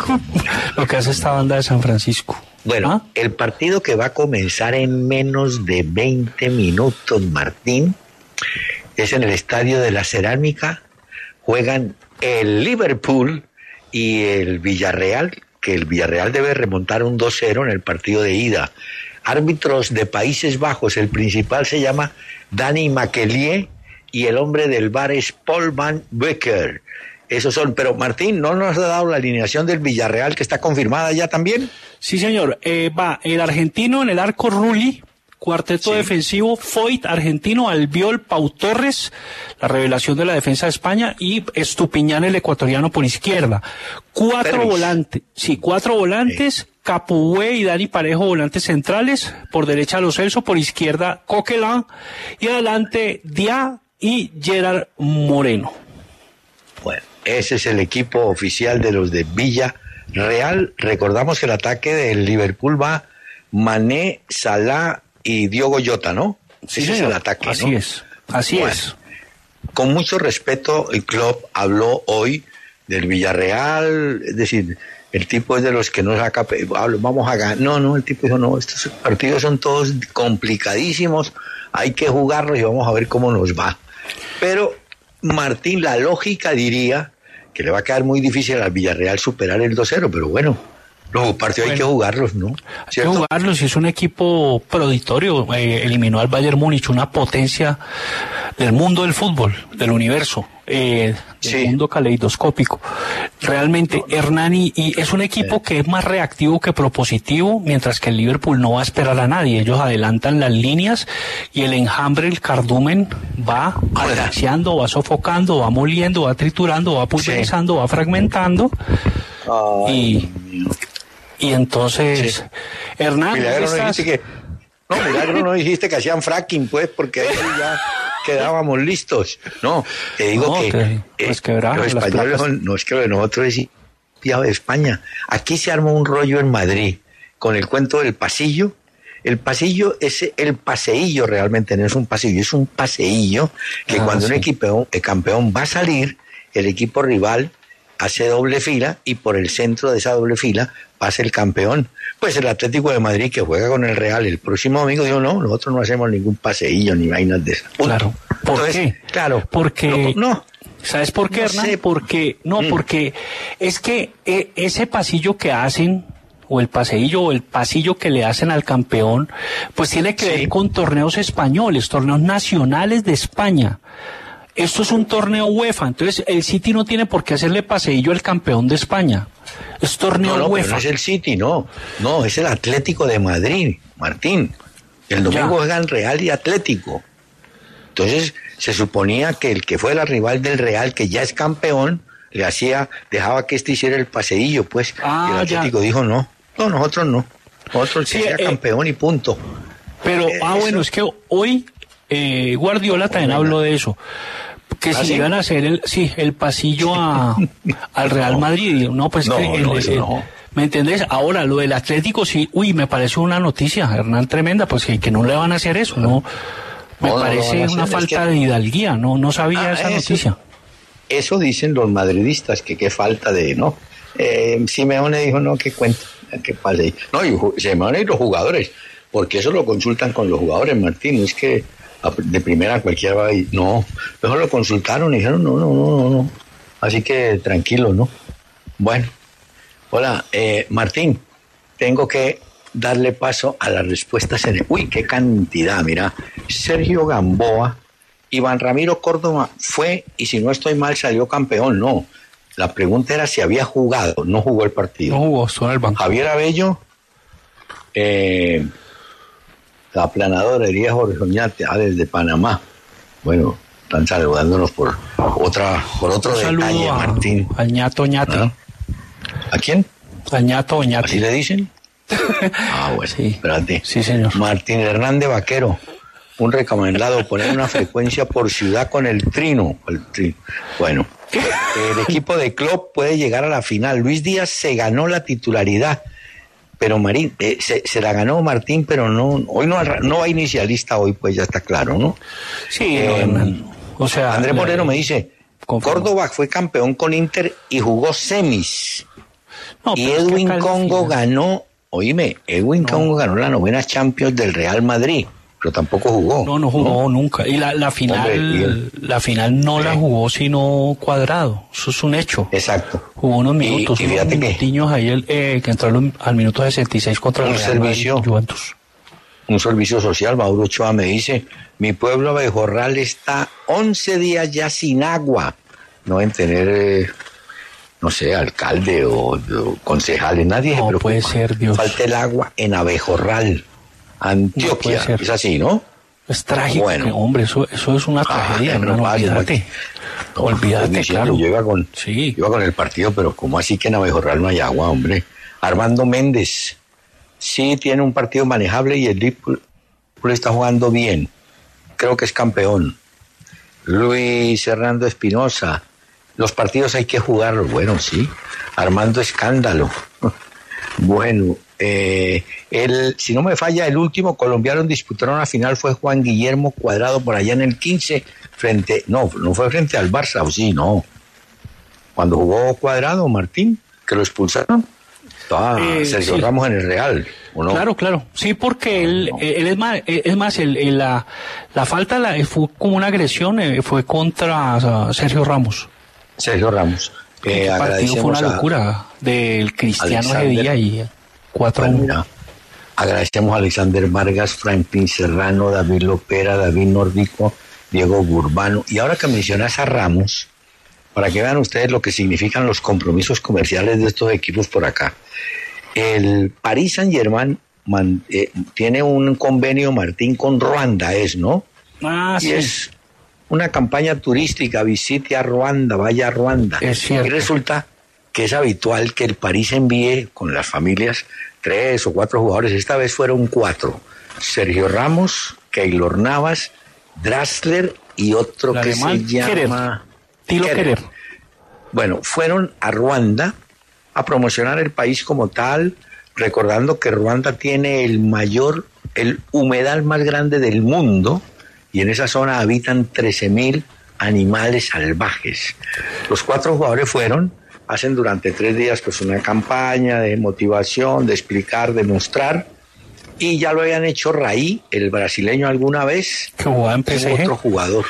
lo que hace esta banda de San Francisco. Bueno, el partido que va a comenzar en menos de 20 minutos, Martín, es en el Estadio de la Cerámica. Juegan el Liverpool y el Villarreal, que el Villarreal debe remontar un 2-0 en el partido de ida. Árbitros de Países Bajos, el principal se llama Danny Makelier y el hombre del VAR es Paul Van Becker. Esos son, pero Martín, ¿no nos ha dado la alineación del Villarreal que está confirmada ya también? Sí, señor. Va el argentino en el arco Rulli, cuarteto defensivo, Foyt, argentino, Albiol, Pau Torres, la revelación de la defensa de España, y Estupiñán, el ecuatoriano, por izquierda. Cuatro volantes, Capué y Dani Parejo, volantes centrales, por derecha Lo Celso, por izquierda Coquelin, y adelante Dia y Gerard Moreno. Bueno, ese es el equipo oficial de los de Villarreal. Recordamos que el ataque del Liverpool va Mané, Salah y Diogo Jota, ¿no? Sí, ese es el ataque, así ¿no? Así es. Con mucho respeto, el club habló hoy del Villarreal, es decir, el tipo es de los que no saca, vamos a ganar. No, el tipo dijo, no, estos partidos son todos complicadísimos, hay que jugarlos y vamos a ver cómo nos va. Pero Martín, la lógica diría que le va a quedar muy difícil al Villarreal superar el 2-0, pero bueno, los partidos hay que jugarlos, ¿no? Hay que jugarlos, y es un equipo proditorio, eliminó al Bayern Múnich, una potencia del mundo del fútbol, del universo, del mundo caleidoscópico. Realmente, Hernani, y es un equipo que es más reactivo que propositivo, mientras que el Liverpool no va a esperar a nadie. Ellos adelantan las líneas y el enjambre, el cardumen, va asfixiando, va sofocando, va moliendo, va triturando, va pulverizando, va fragmentando. Y entonces, Hernán, Milagro no dijiste que hacían fracking, pues, porque ahí ya quedábamos listos. No, te digo los españoles no es que lo de nosotros es piado de España. Aquí se armó un rollo en Madrid con el cuento del pasillo. El pasillo es el paseillo, realmente no es un pasillo, es un paseillo que cuando un equipo campeón va a salir, el equipo rival hace doble fila y por el centro de esa doble fila pasa el campeón. Pues el Atlético de Madrid, que juega con el Real el próximo domingo, dijo, no, nosotros no hacemos ningún paseillo ni vainas de esas. Claro. ¿Por qué? Claro. Porque... No. ¿Sabes por qué, No Hernán? sé. Porque es que ese pasillo que hacen, o el paseillo, o el pasillo que le hacen al campeón, pues tiene que ver con torneos españoles, torneos nacionales de España. Esto es un torneo UEFA, entonces el City no tiene por qué hacerle paseillo al campeón de España. Es torneo No, UEFA. pero no es el City, no, es el Atlético de Madrid, Martín. El domingo juegan Real y Atlético. Entonces se suponía que el que fue la rival del Real, que ya es campeón, dejaba que este hiciera el paseillo, pues. Y el Atlético dijo, no, nosotros no. Nosotros sí, sea campeón y punto. Pero, bueno, es que hoy Guardiola también habló de eso. Que si iban a hacer el pasillo al Real Madrid. No, pues no. ¿Me entendés? Ahora, lo del Atlético, sí, me parece una noticia, Hernán, tremenda, pues que no le van a hacer eso, ¿no? Me parece una falta de hidalguía, no sabía esa noticia. Eso dicen los madridistas, que qué falta de, ¿no? Simeone dijo, no, qué cuento, qué pase. No, y Simeone y los jugadores, porque eso lo consultan con los jugadores, Martín, no es que de primera cualquiera va a ir, no, mejor lo consultaron y dijeron, no. Así que tranquilo, ¿no? Bueno, hola, Martín, tengo que darle paso a las respuestas qué cantidad, mira. Sergio Gamboa, Iván Ramiro Córdoba fue, y si no estoy mal, salió campeón. No, la pregunta era si había jugado, no jugó el partido. No jugó, solo el banco. Javier Abello, la aplanadora Elías Jorge Oñate, desde Panamá. Bueno, están saludándonos por otro detalle, Martín. Al ñato Oñate. ¿Ah? ¿A quién? Al ñato Oñate. ¿Así le dicen? Bueno, sí. Espérate. Sí, señor. Martín Hernández Vaquero, un recomendado, poner una frecuencia por ciudad con el trino. Bueno, el equipo de Klopp puede llegar a la final. Luis Díaz se ganó la titularidad, pero Marín, se la ganó Martín, pero hoy no va inicialista hoy, pues ya está claro, ¿no? Sí, o sea... Andrés Moreno me dice, Córdoba fue campeón con Inter y jugó semis. No, y Edwin Congo ganó... Edwin Congo ganó la 9ª Champions del Real Madrid, pero tampoco jugó. No jugó nunca. Y la final, la jugó sino Cuadrado. Eso es un hecho. Exacto. Jugó unos minutos, unos minutiños ahí que entró al minuto 66 contra el Real Madrid, Juventus. Un servicio social. Mauro Ochoa me dice, mi pueblo Abejorral está 11 días ya sin agua. No deben tener... no sé, alcalde o concejales, nadie se preocupa. Puede ser, Dios. Falta el agua en Abejorral, Antioquia. No es así, ¿no? Es trágico, bueno. Hombre, eso es una tragedia, hermano, olvídate. Olvídate, claro. Yo iba con el partido, pero ¿cómo así que en Abejorral no hay agua, hombre? Armando Méndez, sí tiene un partido manejable y el Liverpool está jugando bien. Creo que es campeón. Luis Hernando Espinosa, los partidos hay que jugarlos. Bueno, sí. Armando Escándalo. Bueno, si no me falla, el último colombiano en disputar una final fue Juan Guillermo Cuadrado por allá en el 15 no fue frente al Barça, o sí, no. Cuando jugó Cuadrado, Martín, que lo expulsaron, estaba Sergio Ramos en el Real, ¿o no? Claro. Sí, porque él es más, la falta fue como una agresión, fue contra Sergio Ramos. El partido fue una locura del Cristiano ese día y 4-1. Agradecemos a Alexander Vargas, Franklin Serrano, David Lopera, David Nórdico, Diego Gurbano. Y ahora que mencionas a Ramos, para que vean ustedes lo que significan los compromisos comerciales de estos equipos por acá. El Paris Saint-Germain tiene un convenio, Martín, con Ruanda, ¿no? Sí. Es una campaña turística, visite a Ruanda, vaya a Ruanda. Es cierto. Y resulta que es habitual que el París envíe con las familias 3 o 4 jugadores. Esta vez fueron 4. Sergio Ramos, Keylor Navas, Draxler y otro que se llama... Tilo Querer. Bueno, fueron a Ruanda a promocionar el país como tal, recordando que Ruanda tiene el humedal más grande del mundo, y en esa zona habitan 13.000 animales salvajes. Los 4 jugadores hacen durante 3 días pues una campaña de motivación, de explicar, de mostrar, y ya lo habían hecho Raí, el brasileño, alguna vez. Que jugaba en PSG. Otro jugador.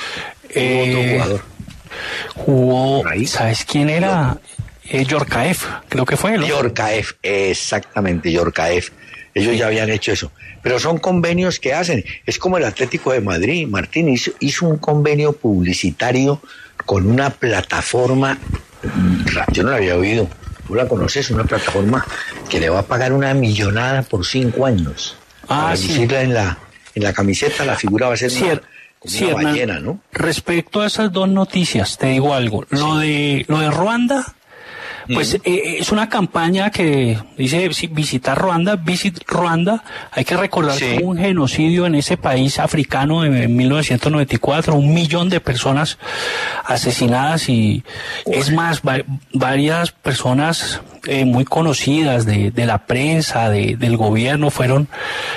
Jugó, Raí. ¿Sabes quién era? Yorkaev, creo que fue, ¿no? Yorkaev, exactamente, Yorkaev. Ellos ya habían hecho eso. Pero son convenios que hacen. Es como el Atlético de Madrid. Martín hizo un convenio publicitario con una plataforma, yo no la había oído, tú la conoces, una plataforma que le va a pagar una millonada por 5 años. Para lucirla en la camiseta, la figura va a ser una ballena, ¿no? Respecto a esas 2 noticias, te digo algo. Sí. Lo de Ruanda, pues es una campaña que dice visitar Ruanda, Visit Ruanda. Hay que recordar que hubo un genocidio en ese país africano en 1994, 1 millón de personas asesinadas, y es más, varias personas muy conocidas de la prensa, del gobierno, fueron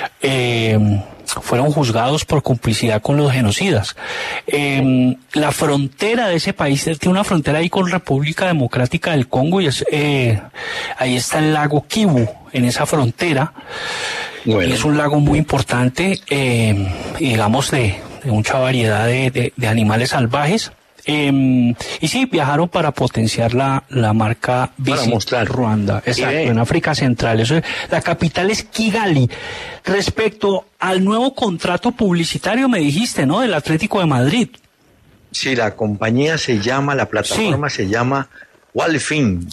juzgados por complicidad con los genocidas. La frontera de ese país tiene una frontera ahí con República Democrática del Congo, y ahí está el lago Kivu, en esa frontera. Bueno. Y es un lago muy importante, digamos, de mucha variedad de animales salvajes. Y sí, viajaron para potenciar la marca Visit Ruanda. Exacto, en África Central. Eso es, la capital es Kigali. Respecto al nuevo contrato publicitario, me dijiste, ¿no? Del Atlético de Madrid. Sí, la compañía la plataforma se llama Whalefin.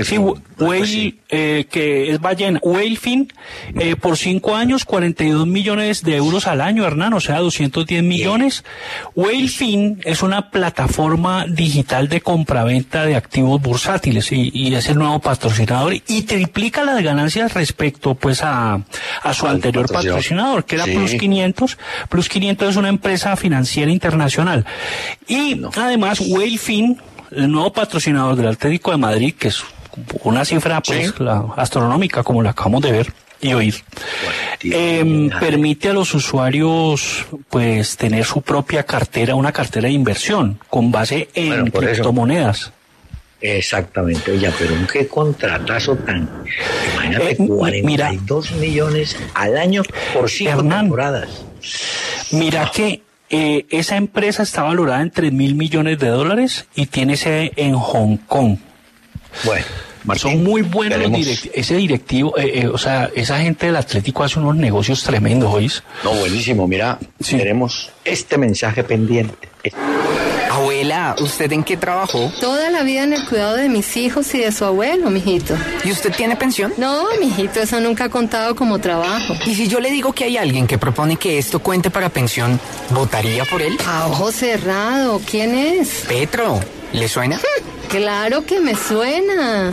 Que es ballena. Whalefin, por 5 años, 42 millones de euros al año, Hernán, o sea, 210 millones. Whalefin es una plataforma digital de compraventa de activos bursátiles, y es el nuevo patrocinador, y triplica las ganancias respecto pues a su anterior patrocinador, que era Plus 500. Plus 500 es una empresa financiera internacional. Y además, Whalefin, el nuevo patrocinador del Atlético de Madrid, que es una cifra pues astronómica, como la acabamos de ver y oír, permite a los usuarios pues tener su propia cartera, una cartera de inversión con base en criptomonedas. Exactamente, oye, pero qué contratazo tan... Imagínate, 42 millones al año por 5 temporadas. Mira que esa empresa está valorada en $3.000 millones y tiene sede en Hong Kong. Bueno, Martín, son muy buenos ese directivo, o sea, esa gente del Atlético hace unos negocios tremendos, ¿oís? No, buenísimo, mira, tenemos este mensaje pendiente. Abuela, ¿usted en qué trabajó? Toda la vida en el cuidado de mis hijos y de su abuelo, mijito. ¿Y usted tiene pensión? No, mijito, eso nunca ha contado como trabajo. ¿Y si yo le digo que hay alguien que propone que esto cuente para pensión, ¿votaría por él? A ojo cerrado, ¿quién es? Petro, ¿le suena? Claro que me suena.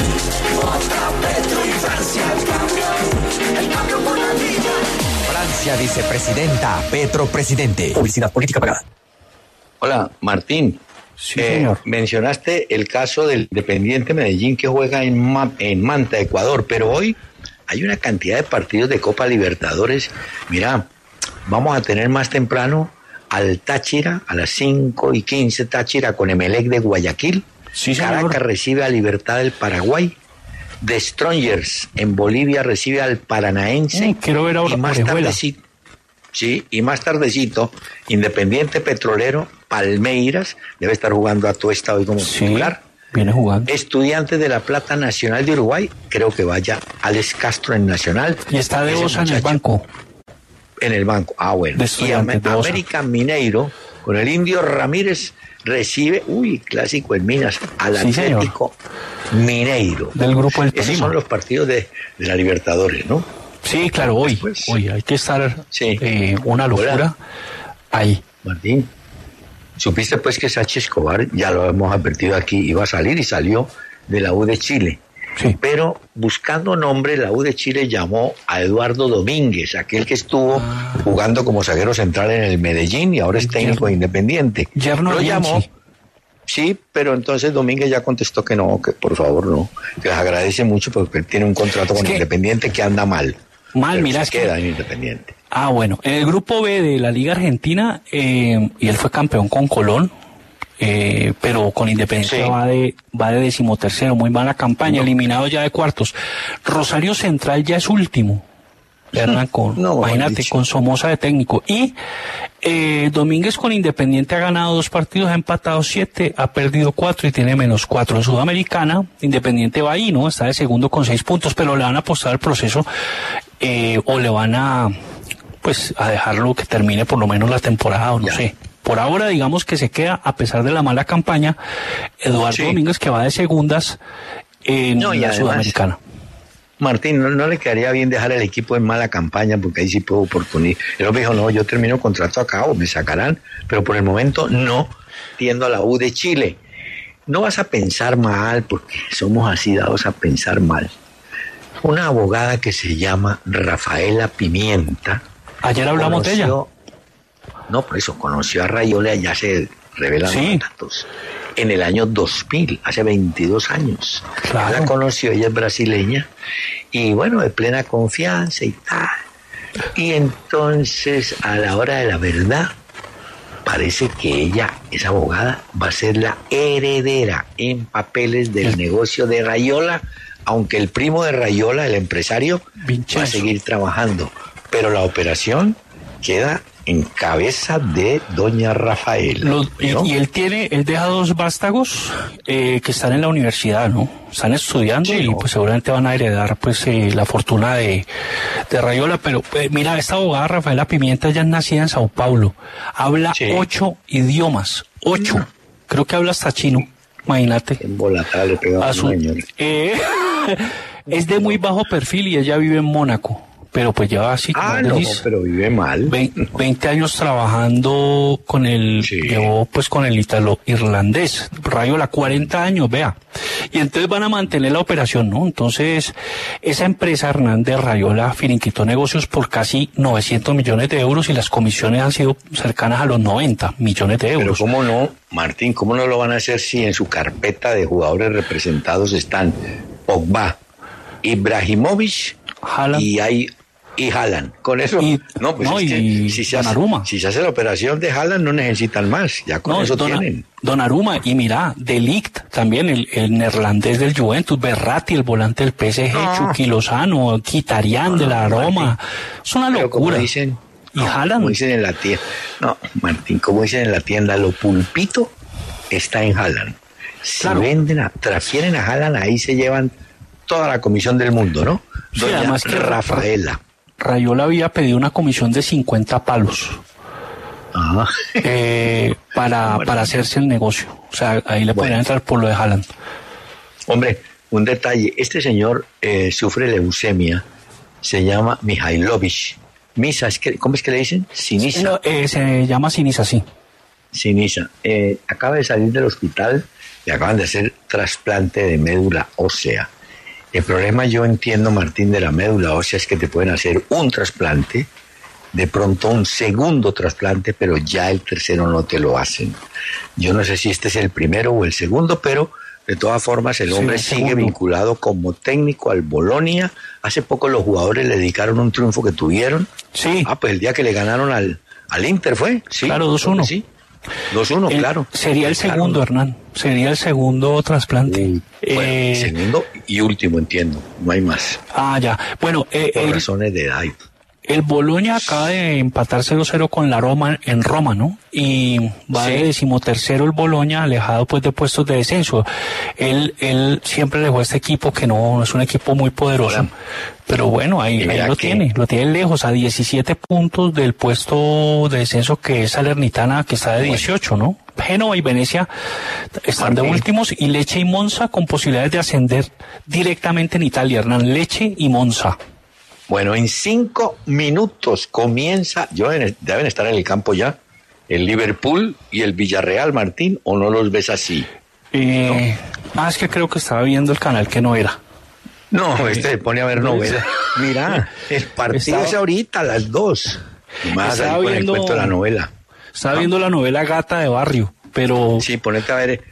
Francia vicepresidenta, Petro presidente. Publicidad política pagada. Hola, Martín. Sí, señor. Mencionaste el caso del Independiente Medellín, que juega en Manta, Ecuador, pero hoy hay una cantidad de partidos de Copa Libertadores. Mira, vamos a tener más temprano al Táchira, a las 5:15, Táchira con Emelec de Guayaquil. Sí, señor. Caracas recibe a Libertad del Paraguay. The Strongers en Bolivia recibe al Paranaense. Quiero ver ahora y más tardecito, Independiente Petrolero, Palmeiras, debe estar jugando a Tuesta hoy como titular. Viene jugando. Estudiantes de La Plata, Nacional de Uruguay, creo que vaya Alex Castro en Nacional. Y está de Osa en el banco. En el banco, bueno. Y América Mineiro, con el Indio Ramírez, recibe, clásico en Minas, al Atlético Mineiro. Del grupo del Tolima. Esos son los partidos de la Libertadores, ¿no? Sí, claro, hoy hay que estar una locura. Hola. Ahí. Martín, supiste pues que Sachi Escobar, ya lo hemos advertido aquí, iba a salir y salió de la U de Chile. Sí. Pero buscando nombre, la U de Chile llamó a Eduardo Domínguez, aquel que estuvo jugando como zaguero central en el Medellín y ahora es técnico de Independiente. Lo llamó. Sí, pero entonces Domínguez ya contestó que no, que por favor no, que les agradece mucho porque él tiene un contrato con Independiente que anda mal. Mira, se queda en Independiente. Bueno, en el grupo B de la Liga Argentina, y él fue campeón con Colón, pero con Independiente Sí. va de 13º, muy mala campaña, eliminado ya de cuartos. Rosario Central ya es último, Hernán, imagínate, con Somoza de técnico. Y Domínguez con Independiente ha ganado 2 partidos, ha empatado 7, ha perdido 4 y tiene -4. En Sudamericana, Independiente va ahí, ¿no? Está de segundo con 6 puntos, pero le van a apostar al proceso o le van a dejarlo que termine por lo menos la temporada, o no sé. Por ahora, digamos que se queda, a pesar de la mala campaña, Eduardo Domínguez, que va de segundas en la además, Sudamericana. Martín, no le quedaría bien dejar el equipo en mala campaña, porque ahí sí puedo oportunidad. El hombre dijo, no, yo termino contrato acá o me sacarán, pero por el momento no, tiendo a la U de Chile. No vas a pensar mal, porque somos así dados a pensar mal. Una abogada que se llama Rafaela Pimienta. Ayer hablamos de ella. No, por eso, conoció a Rayola, ya se revelan los datos. En el año 2000, hace 22 años. Claro. La conoció, ella es brasileña, y bueno, de plena confianza y tal. Y entonces, a la hora de la verdad, parece que ella, esa abogada, va a ser la heredera en papeles del negocio de Rayola, aunque el primo de Rayola, el empresario, va a seguir trabajando. Pero la operación queda en cabeza de doña Rafael. Y él deja 2 vástagos que están en la universidad, ¿no? Están estudiando y pues seguramente van a heredar pues la fortuna de Rayola. Pero mira, esta abogada Rafaela Pimienta ya es nacida en Sao Paulo. Habla 8 idiomas. 8. Creo que habla hasta chino. Imagínate. Embolatada le pegaba es de muy bajo perfil y ella vive en Mónaco. Pero pues lleva así, pero vive mal. 20 años trabajando con llevó pues con el italo-irlandés. Rayola, 40 años, vea. Y entonces van a mantener la operación, ¿no? Entonces, esa empresa, Hernández Rayola, finiquitó negocios por casi 900 millones de euros y las comisiones han sido cercanas a los 90 millones de euros. Pero cómo no, Martín, ¿cómo no lo van a hacer si en su carpeta de jugadores representados están Pogba, Ibrahimovic Haaland y Haaland? Con eso, si se hace la operación de Haaland no necesitan más, ya con eso tienen. Donnarumma, y mira, De Ligt también, el neerlandés del Juventus, Berratti, el volante del PSG, Chucky Lozano, Mkhitaryan de la Roma, es una locura. Como dicen, y Haaland. Como dicen en la tienda, Martín, como dicen en la tienda, lo pulpito está en Haaland. Si transfieren a Haaland, ahí se llevan toda la comisión del mundo, ¿no? Sí, además que Rafaela. Rayola había pedido una comisión de 50 palos para hacerse el negocio. O sea, ahí le podrían entrar por lo de Haaland. Hombre, un detalle. Este señor sufre leucemia. Se llama Mihailovic. ¿Cómo es que le dicen? Sinisa. No, se llama Sinisa, sí. Sinisa. Acaba de salir del hospital. Le acaban de hacer trasplante de médula ósea. El problema, yo entiendo, Martín, de la médula ósea es que te pueden hacer un trasplante, de pronto un segundo trasplante, pero ya el tercero no te lo hacen. Yo no sé si este es el primero o el segundo, pero de todas formas el hombre sigue vinculado como técnico al Bolonia. Hace poco los jugadores le dedicaron un triunfo que tuvieron. Sí. Pues el día que le ganaron al Inter fue. Sí, claro, 2-1. Sí. 2-1, claro. Sería el segundo, Hernán. Sería el segundo trasplante. Segundo y último, entiendo. No hay más. Ya. Bueno, por razones de edad. El Boloña acaba de empatar 0-0 con la Roma en Roma, ¿no? Y va de 13º el Boloña, alejado pues de puestos de descenso. Él siempre dejó este equipo que no es un equipo muy poderoso. Pero bueno, ahí lo tiene lejos, a 17 puntos del puesto de descenso que es Salernitana, que está de 18, ¿no? Génova y Venecia están de últimos, y Lecce y Monza con posibilidades de ascender directamente en Italia, Hernán. Lecce y Monza. Bueno, en 5 minutos comienza, deben estar en el campo ya, el Liverpool y el Villarreal, Martín, ¿o no los ves así? ¿No? Es que creo que estaba viendo el canal que no era. No, se pone a ver novelas. Mira, el partido es ahorita a las 2. Y más ahí con el cuento de la novela. Estaba viendo la novela Gata de Barrio, pero... Sí, ponete a ver.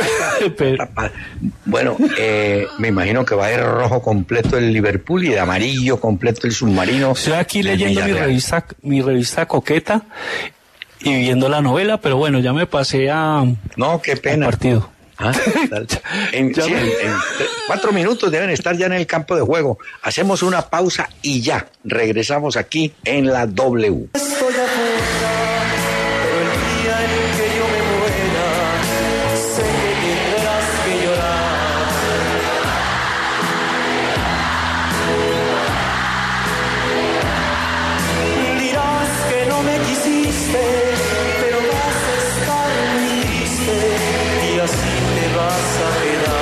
Bueno, me imagino que va a ir rojo completo el Liverpool y de amarillo completo el submarino. Estoy aquí leyendo mi revista coqueta, y viendo la novela, pero bueno, ya me pasé a... No, qué pena. Al partido. En 4 minutos deben estar ya en el campo de juego. Hacemos una pausa y ya regresamos aquí en la W. Estoy afuera, pero el día en que yo me muera, sé que tendrás que llorar. Dirás que no me quisiste, pero vas a estar muy triste y así te vas a quedar.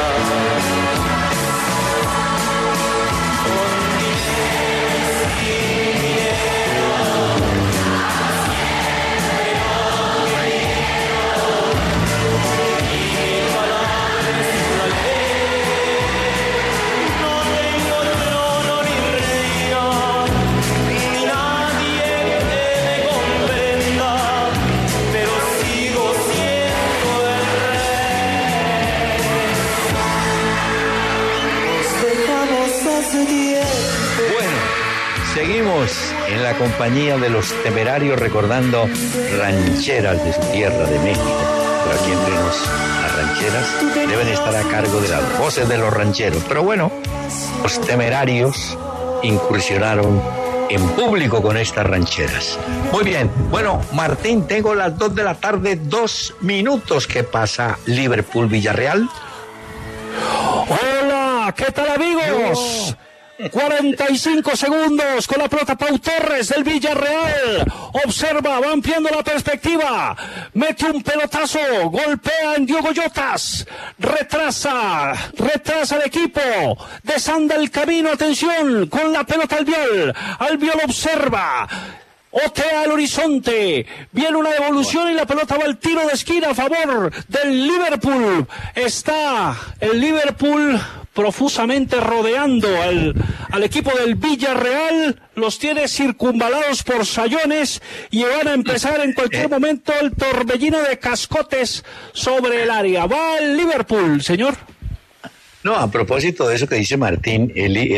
Seguimos en la compañía de los temerarios recordando rancheras de su tierra, de México. Pero aquí entre nos, las rancheras deben estar a cargo de las voces de los rancheros. Pero bueno, los temerarios incursionaron en público con estas rancheras. Muy bien, bueno, Martín, tengo las 2 de la tarde, 2 minutos. ¿Qué pasa, Liverpool-Villarreal? Hola, ¿qué tal, amigos? 45 segundos con la pelota Pau Torres del Villarreal. Observa, va ampliando la perspectiva. Mete un pelotazo, golpea en Diogo Jotas. Retrasa el equipo. Desanda el camino, atención, con la pelota Albiol. Albiol observa. Otea el horizonte, viene una devolución y la pelota va al tiro de esquina a favor del Liverpool. Está el Liverpool profusamente rodeando al equipo del Villarreal, los tiene circunvalados por sayones y van a empezar en cualquier momento el torbellino de cascotes sobre el área. Va el Liverpool, señor. No, a propósito de eso que dice Martín,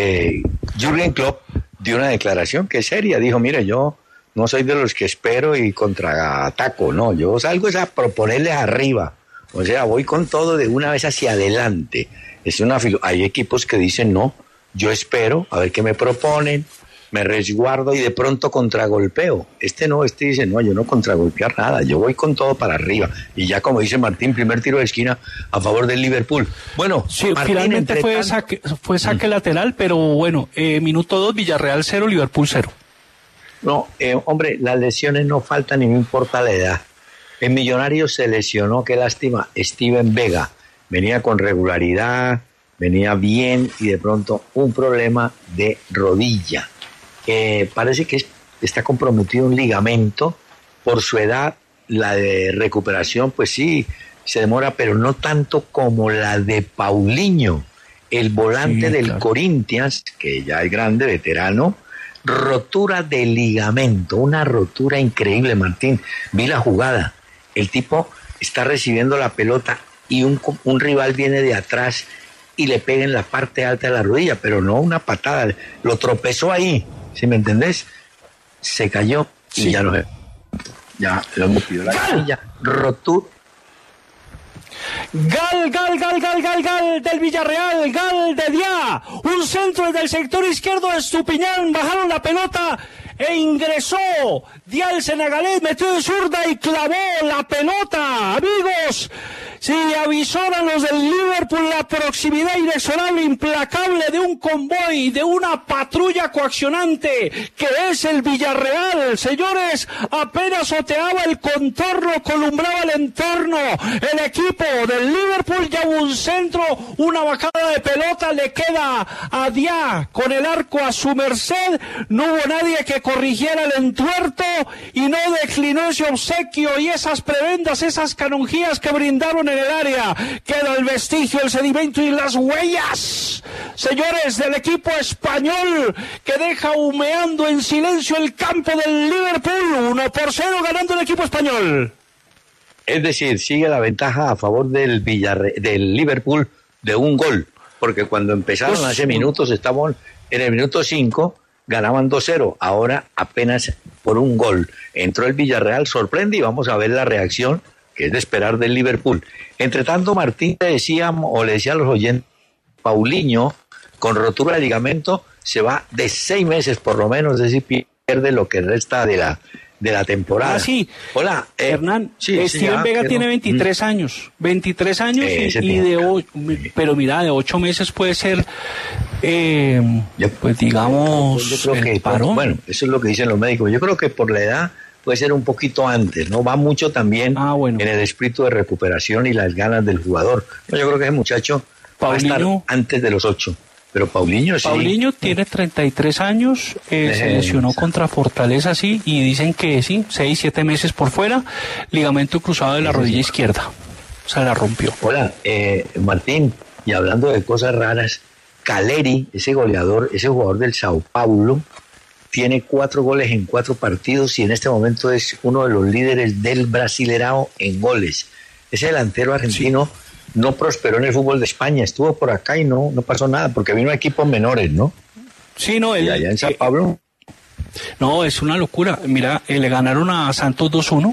Jürgen Klopp dio una declaración que es seria, dijo, mire, yo no soy de los que espero y contraataco, no, yo salgo a proponerles arriba, o sea, voy con todo de una vez hacia adelante. Hay equipos que dicen, no, yo espero, a ver qué me proponen, me resguardo y de pronto contragolpeo. Este dice, no, yo no contragolpear nada, yo voy con todo para arriba. Y ya como dice Martín, primer tiro de esquina a favor del Liverpool. Bueno, sí, Martín, finalmente fue saque lateral, pero bueno, minuto 2, Villarreal 0, Liverpool 0. No, hombre, las lesiones no faltan y no importa la edad. En Millonarios se lesionó, qué lástima, Steven Vega. Venía con regularidad, venía bien y de pronto un problema de rodilla. Parece que está comprometido un ligamento. Por su edad, la de recuperación, pues sí, se demora, pero no tanto como la de Paulinho, el volante del Corinthians, que ya es grande, veterano. Rotura de ligamento, una rotura increíble, Martín. Vi la jugada. El tipo está recibiendo la pelota y un rival viene de atrás y le pega en la parte alta de la rodilla, pero no una patada, lo tropezó ahí, ¿sí me entendés? Se cayó y ya lo hemos pedido la rodilla, rotura. Gal del Villarreal, Gal de Dia, un centro desde el sector izquierdo de Estupiñán, bajaron la pelota e ingresó Dia el senegalés, metió de zurda y clavó la pelota, amigos. Sí, avisoran los del Liverpool la proximidad inexorable, implacable de un convoy, de una patrulla coaccionante que es el Villarreal. Señores, apenas oteaba el contorno, columbraba el entorno. El equipo del Liverpool ya hubo un centro, una bajada de pelota, le queda a Dia con el arco a su merced. No hubo nadie que corrigiera el entuerto y no declinó ese obsequio y esas prebendas, esas canonjías que brindaron en el área. Queda el vestigio, el sedimento y las huellas, señores, del equipo español que deja humeando en silencio el campo del Liverpool. 1-0 ganando el equipo español. Es decir, sigue la ventaja a favor del Liverpool de un gol, porque cuando empezaron hace minutos, estábamos en el minuto 5, ganaban 2-0, ahora apenas por un gol. Entró el Villarreal, sorprende y vamos a ver la reacción que es de esperar del Liverpool. Entre tanto, Martín le decía a los oyentes, Paulinho, con rotura de ligamento, se va de 6 meses por lo menos, es decir, pierde lo que resta de la temporada. Ah, sí. Hola, Hernán, Steven Vega tiene 23 años. 23 años pero mira, de 8 meses puede ser, pues digamos, yo creo que parón. Bueno, eso es lo que dicen los médicos. Yo creo que por la edad puede ser un poquito antes, ¿no? Va mucho también en el espíritu de recuperación y las ganas del jugador. Yo creo que ese muchacho va a estar antes de los 8. Pero Paulinho sí. Paulinho tiene 33 años, se lesionó contra Fortaleza, sí, y dicen que sí, 6-7 meses por fuera, ligamento cruzado de la rodilla izquierda, se la rompió. Hola, Martín, y hablando de cosas raras, Caleri, ese goleador, ese jugador del Sao Paulo, tiene 4 goles en 4 partidos y en este momento es uno de los líderes del Brasileirao en goles. Ese delantero argentino no prosperó en el fútbol de España, estuvo por acá y no pasó nada, porque vino a equipos menores, ¿no? Sí, no, y allá en Sao Paulo. No, es una locura. Mira, le ganaron a Santos 2-1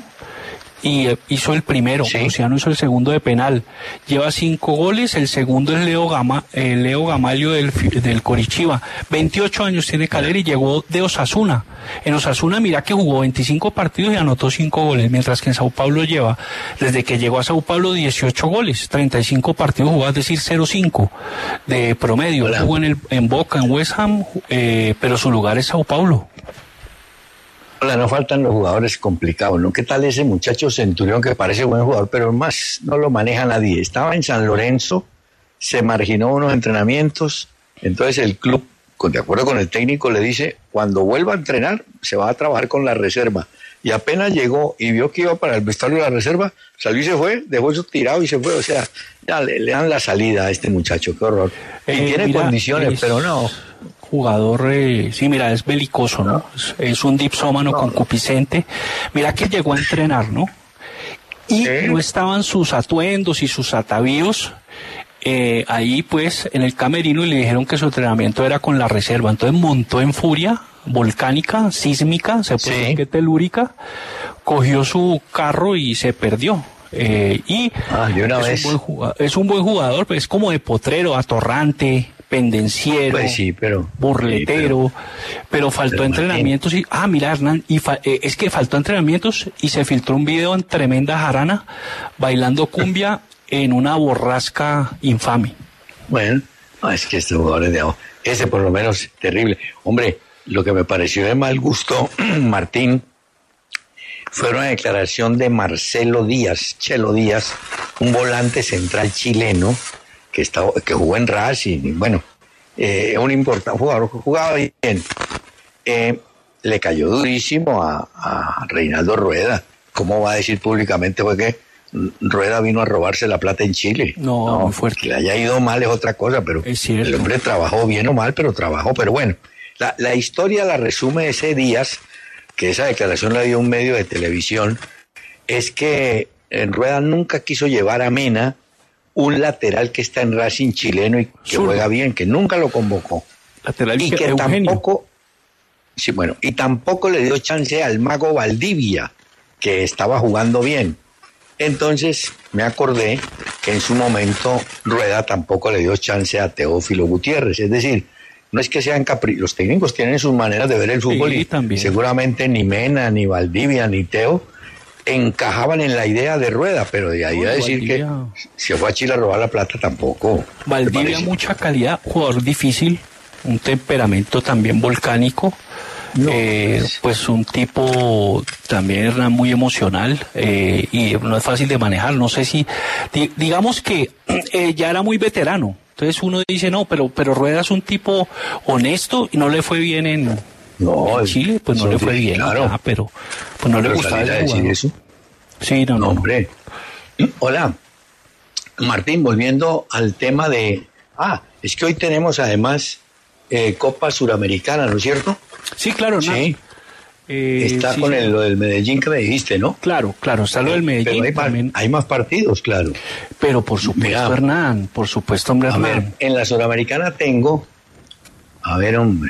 y hizo el primero, Luciano hizo el segundo de penal. Lleva 5 goles, el segundo es Leo Gamalio del Coritiba. 28 años tiene Caleri y llegó de Osasuna. En Osasuna, mira que jugó 25 partidos y anotó 5 goles, mientras que en Sao Paulo lleva, desde que llegó a Sao Paulo, 18 goles, 35 partidos jugados, es decir, 0-5 de promedio. Jugó en Boca, en West Ham, pero su lugar es Sao Paulo. Hola, no faltan los jugadores complicados, ¿no? ¿Qué tal ese muchacho Centurión que parece buen jugador, pero más no lo maneja nadie? Estaba en San Lorenzo, se marginó unos entrenamientos, entonces el club, de acuerdo con el técnico, le dice, cuando vuelva a entrenar, se va a trabajar con la reserva. Y apenas llegó y vio que iba para el vestuario de la reserva, salió y se fue, dejó eso tirado y se fue. O sea, ya le dan la salida a este muchacho, qué horror. Y tiene condiciones, pero no. Jugador, sí, mira, es belicoso, ¿no? Es un dipsómano concupiscente. Mira que llegó a entrenar, ¿no? Y no estaban sus atuendos y sus atavíos ahí, pues, en el camerino, y le dijeron que su entrenamiento era con la reserva. Entonces montó en furia volcánica, sísmica, se puede decir que telúrica, cogió su carro y se perdió. Y es un buen jugador, pues, es como de potrero, atorrante, pendenciero, pues sí, burletero, pero faltó entrenamientos. Mira, Hernán, es que faltó entrenamientos y se filtró un video en tremenda jarana bailando cumbia en una borrasca infame. Bueno, es que estos jugadores ese por lo menos terrible. Hombre, lo que me pareció de mal gusto, Martín, fue una declaración de Marcelo Díaz, Chelo Díaz, un volante central chileno que jugó en Racing, bueno, un importante jugador, jugaba bien. Le cayó durísimo a Reinaldo Rueda. ¿Cómo va a decir públicamente fue que Rueda vino a robarse la plata en Chile? No, muy fuerte. Que le haya ido mal es otra cosa, pero el hombre trabajó bien o mal, pero trabajó. Pero bueno, la historia la resume ese Díaz, que esa declaración la dio un medio de televisión, es que Rueda nunca quiso llevar a Mena, un lateral que está en Racing chileno y que juega bien, que nunca lo convocó. Lateral y que tampoco le dio chance al mago Valdivia, que estaba jugando bien. Entonces me acordé que en su momento Rueda tampoco le dio chance a Teófilo Gutiérrez. Es decir, no es que sean los técnicos tienen sus maneras de ver el fútbol y también. Seguramente ni Mena, ni Valdivia, ni Teo encajaban en la idea de Rueda, pero de ahí a decir Valdivia, que se fue a Chile a robar la plata tampoco. Valdivia mucha calidad, jugador difícil, un temperamento también volcánico, pues un tipo también era muy emocional y no es fácil de manejar. No sé si, digamos que ya era muy veterano, entonces uno dice no, pero Rueda es un tipo honesto y no le fue bien en Chile, pues no le fue bien, claro. Pero pues no le gustaba decir eso. Sí, no, hombre. Hola, Martín, volviendo al tema de... es que hoy tenemos además Copa Suramericana, ¿no es cierto? Sí, claro, sí. Está con lo del Medellín que me dijiste, ¿no? Claro, está lo del Medellín. Pero hay más partidos, claro. Pero por supuesto, Hernán, por supuesto, hombre, Hernán. A ver, en la Suramericana tengo... A ver, hombre...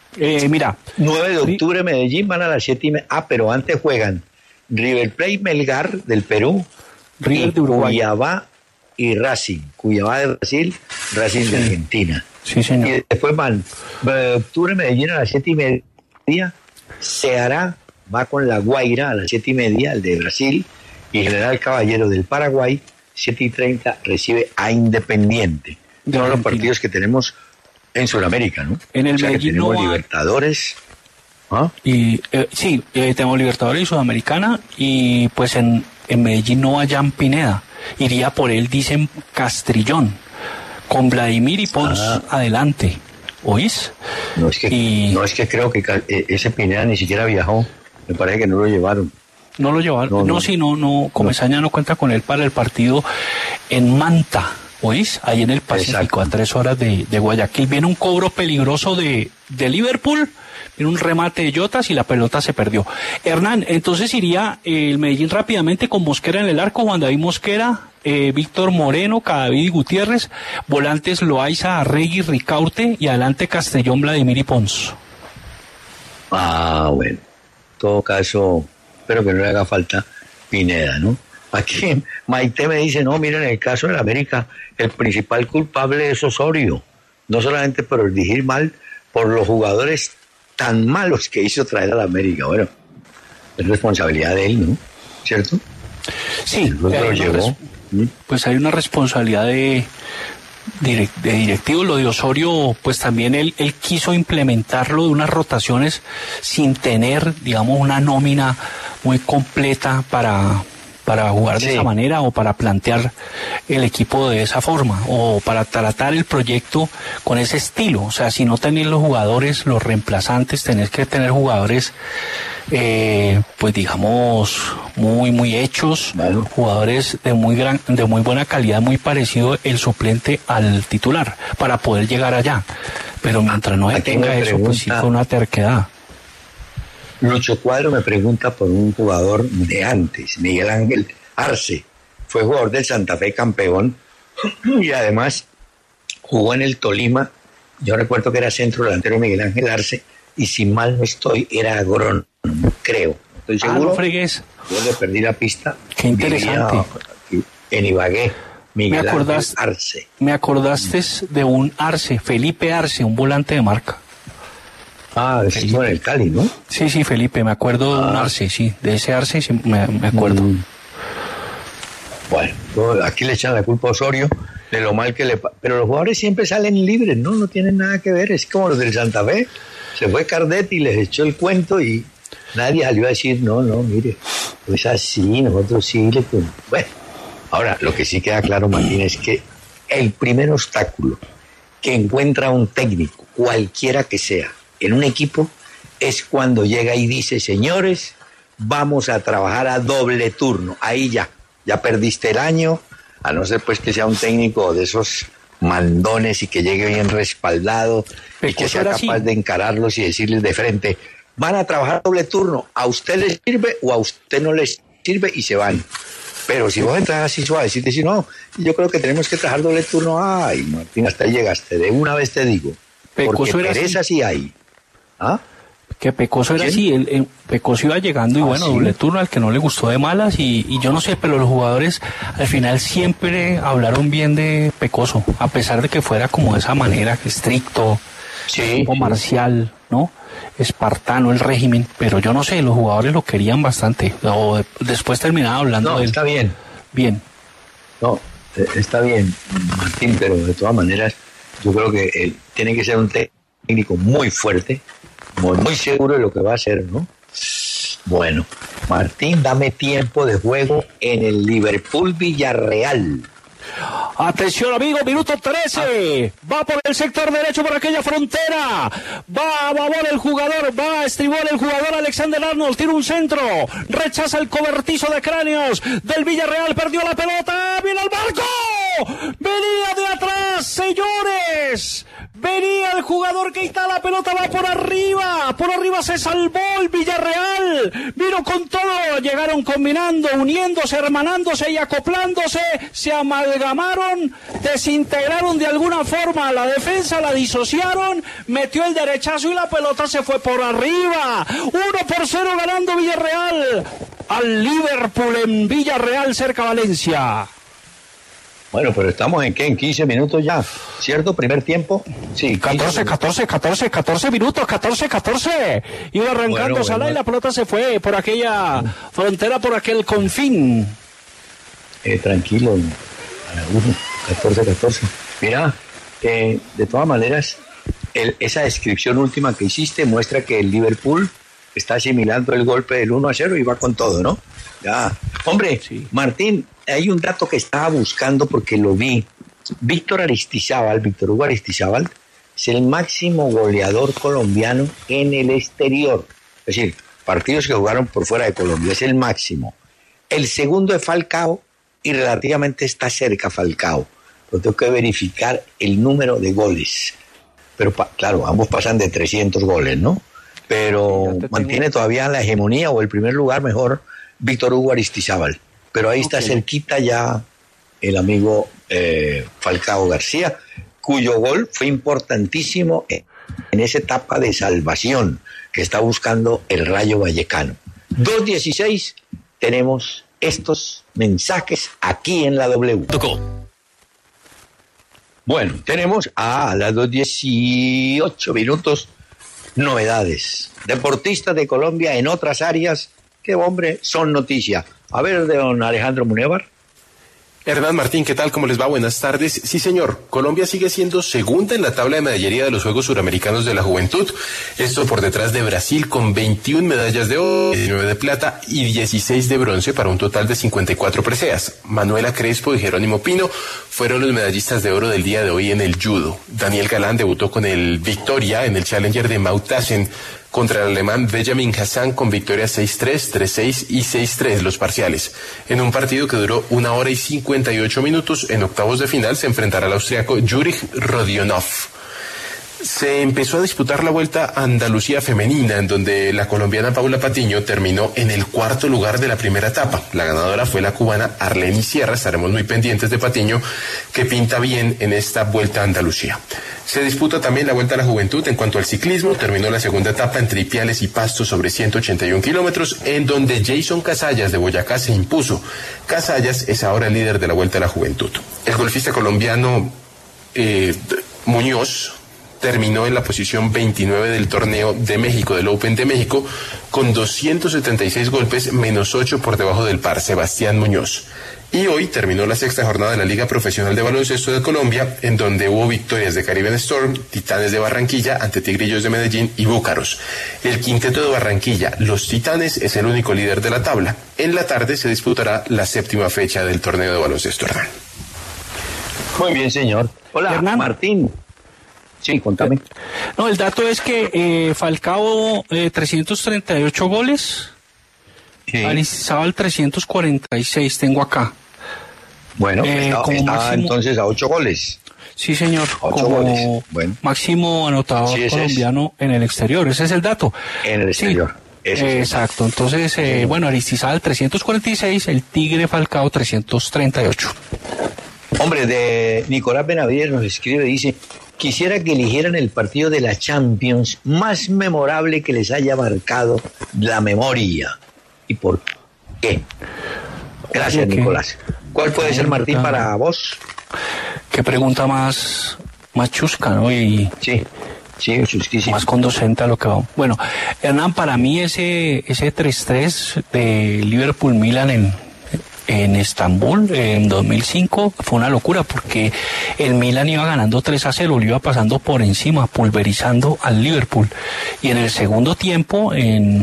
Mira. 9 de octubre Medellín, van a las 7:30. Pero antes juegan River Plate Melgar del Perú, River de Uruguay, Cuiabá y Racing. Cuiabá de Brasil, Racing de Argentina. Sí, señor. Y después van 9 de octubre Medellín a las 7:30. Ceará va con La Guaira a las 7:30, el de Brasil, y General Caballero del Paraguay, 7:30, recibe a Independiente. Son los partidos que tenemos en Sudamérica, ¿no? En el Medellín que tenemos no Libertadores. ¿Ah? Y sí, tenemos Libertadores y Sudamericana, y pues en Medellín no va Jan Pineda. Iría por él, dicen, Castrillón, con Vladimir y Pons adelante. ¿Oís? No es que creo que ese Pineda ni siquiera viajó. Me parece que no lo llevaron. No lo llevaron. No. Comesaña no cuenta con él para el partido en Manta. ¿Oís? Ahí en el Pacífico. Exacto. A 3 horas de Guayaquil. Viene un cobro peligroso de Liverpool. Viene un remate de Jotas y la pelota se perdió. Hernán, entonces iría el Medellín rápidamente con Mosquera en el arco, Juan David Mosquera, Víctor Moreno, Cadavid Gutiérrez, volantes Loaiza, Arregui, Ricaurte y adelante Castellón, Vladimir y Pons. Bueno. En todo caso, espero que no le haga falta Pineda, ¿no? Aquí Maite me dice, no, miren, en el caso de la América, el principal culpable es Osorio. No solamente por el dirigir mal, por los jugadores tan malos que hizo traer a la América. Bueno, es responsabilidad de él, ¿no? ¿Cierto? Sí, lo llevó. Pues hay una responsabilidad de directivo. Lo de Osorio, pues también él quiso implementarlo de unas rotaciones sin tener, digamos, una nómina muy completa para jugar de esa manera, o para plantear el equipo de esa forma, o para tratar el proyecto con ese estilo. O sea, si no tenés los jugadores, los reemplazantes, tenés que tener jugadores pues digamos muy hechos, jugadores de muy buena calidad, muy parecido el suplente al titular, para poder llegar allá. Pero mientras no tenga eso, pues sí fue una terquedad. Lucho Cuadro me pregunta por un jugador de antes, Miguel Ángel Arce. Fue jugador del Santa Fe, campeón, y además jugó en el Tolima. Yo recuerdo que era centro delantero Miguel Ángel Arce, y si mal no estoy, era agrónomo, creo. Estoy seguro. No fregues. Yo le perdí la pista. Qué interesante. En Ibagué, Miguel Ángel Arce. Me acordaste de un Arce, Felipe Arce, un volante de marca. Estuvo en el Cali, ¿no? Sí, Felipe, me acuerdo de un Arce, sí, de ese Arce sí, me acuerdo. Bueno, aquí le echan la culpa a Osorio de lo mal que le... Pero los jugadores siempre salen libres, ¿no? No tienen nada que ver, es como los del Santa Fe. Se fue Cardetti y les echó el cuento y nadie salió a decir, no, mire, pues así, nosotros sí le... Bueno, ahora, lo que sí queda claro, Martín, es que el primer obstáculo que encuentra un técnico, cualquiera que sea, en un equipo, es cuando llega y dice, señores, vamos a trabajar a doble turno. Ahí ya perdiste el año, a no ser pues que sea un técnico de esos mandones y que llegue bien respaldado y que sea capaz de encararlos y decirles de frente, van a trabajar a doble turno, a usted les sirve o a usted no les sirve, y se van. Pero si vos entras así suave, si te dices, no, yo creo que tenemos que trabajar doble turno, ay, Martín, hasta ahí llegaste, de una vez te digo, porque pereza sí hay. Que Pecoso era así, Pecoso iba llegando y doble turno al que no le gustó de malas, y yo no sé, pero los jugadores al final siempre hablaron bien de Pecoso, a pesar de que fuera como de esa manera, estricto, tipo marcial, ¿no? Espartano el régimen, pero yo no sé, los jugadores lo querían bastante, después terminaba hablando de él. Está bien. Bien. No, está bien, Martín, pero de todas maneras yo creo que tiene que ser un técnico muy fuerte, muy seguro de lo que va a hacer, ¿no? Bueno, Martín, dame tiempo de juego en el Liverpool Villarreal. Atención, amigo, minuto 13. Va por el sector derecho, por aquella frontera. Va a babor el jugador, va a estribor el jugador Alexander Arnold. Tira un centro. Rechaza el cobertizo de cráneos del Villarreal. Perdió la pelota. ¡Viene al barco! ¡Venía de atrás, señores! Venía el jugador que está, la pelota va por arriba se salvó el Villarreal, vino con todo, llegaron combinando, uniéndose, hermanándose y acoplándose, se amalgamaron, desintegraron de alguna forma la defensa, la disociaron, metió el derechazo y la pelota se fue por arriba, 1-0 ganando Villarreal al Liverpool en Villarreal, cerca Valencia. Bueno, pero estamos en 15 minutos ya, ¿cierto? Primer tiempo. Sí, 14 minutos. Iba arrancando Salah y la pelota se fue por aquella frontera, por aquel confín. Tranquilo, 14. Mira, de todas maneras, esa descripción última que hiciste muestra que el Liverpool está asimilando el golpe del 1-0 y va con todo, ¿no? Ya. Hombre, sí. Martín, hay un dato que estaba buscando porque lo vi. Víctor Hugo Aristizábal, es el máximo goleador colombiano en el exterior. Es decir, partidos que jugaron por fuera de Colombia, es el máximo. El segundo es Falcao y relativamente está cerca Falcao. Pero tengo que verificar el número de goles. Pero claro, ambos pasan de 300 goles, ¿no? Pero mantiene todavía la hegemonía o el primer lugar mejor Víctor Hugo Aristizábal. Pero ahí está cerquita ya el amigo Falcao García, cuyo gol fue importantísimo en esa etapa de salvación que está buscando el Rayo Vallecano. 2:16, tenemos estos mensajes aquí en la W. Bueno, tenemos a las 2:18 minutos novedades. Deportistas de Colombia en otras áreas que, hombre, son noticia. A ver, don Alejandro Munevar. Hernán Martín, ¿qué tal? ¿Cómo les va? Buenas tardes. Sí, señor. Colombia sigue siendo segunda en la tabla de medallería de los Juegos Suramericanos de la Juventud. Esto por detrás de Brasil con 21 medallas de oro, 19 de plata y 16 de bronce para un total de 54 preseas. Manuela Crespo y Jerónimo Pino fueron los medallistas de oro del día de hoy en el judo. Daniel Galán debutó con el Victoria en el Challenger de Mauthausen contra el alemán Benjamin Hassan con victorias 6-3, 3-6 y 6-3 los parciales. En un partido que duró 1 hora y 58 minutos, en octavos de final se enfrentará al austriaco Jurij Rodionov. Se empezó a disputar la Vuelta a Andalucía femenina, en donde la colombiana Paula Patiño terminó en el cuarto lugar de la primera etapa. La ganadora fue la cubana Arleny Sierra. Estaremos muy pendientes de Patiño, que pinta bien en esta Vuelta a Andalucía. Se disputa también la Vuelta a la Juventud. En cuanto al ciclismo, terminó la segunda etapa entre Ipiales y Pasto sobre 181 kilómetros, en donde Jason Casallas de Boyacá se impuso. Casallas es ahora el líder de la Vuelta a la Juventud. El golfista colombiano Muñoz terminó en la posición 29 del torneo de México, del Open de México, con 276 golpes, menos 8 por debajo del par, Sebastián Muñoz. Y hoy terminó la sexta jornada de la Liga Profesional de Baloncesto de Colombia, en donde hubo victorias de Caribbean Storm, Titanes de Barranquilla ante Tigrillos de Medellín y Búcaros. El quinteto de Barranquilla, los Titanes, es el único líder de la tabla. En la tarde se disputará la séptima fecha del torneo de baloncesto, Hernán. Muy bien, señor. Hola, Hernán. Martín. Sí, contame. No, el dato es que Falcao 338 goles, sí. Aristizábal 346, tengo acá. Bueno, está máximo, entonces a 8 goles. Sí, señor, 8 goles. Bueno. Máximo anotador colombiano en el exterior, ese es el dato. En el exterior. Sí, exacto, entonces, bueno, Aristizábal 346, el Tigre Falcao 338. Hombre, de Nicolás Benavides nos escribe, dice: quisiera que eligieran el partido de la Champions más memorable que les haya marcado la memoria. ¿Y por qué? Gracias, Nicolás. ¿Cuál puede ser, Martín, para vos? Qué pregunta más chusca, ¿no? Y sí, chusquísimo. Más conducente a lo que vamos. Bueno, Hernán, para mí ese 3-3 de Liverpool-Milan en Estambul en 2005 fue una locura, porque el Milan iba ganando 3-0, lo iba pasando por encima, pulverizando al Liverpool, y en el segundo tiempo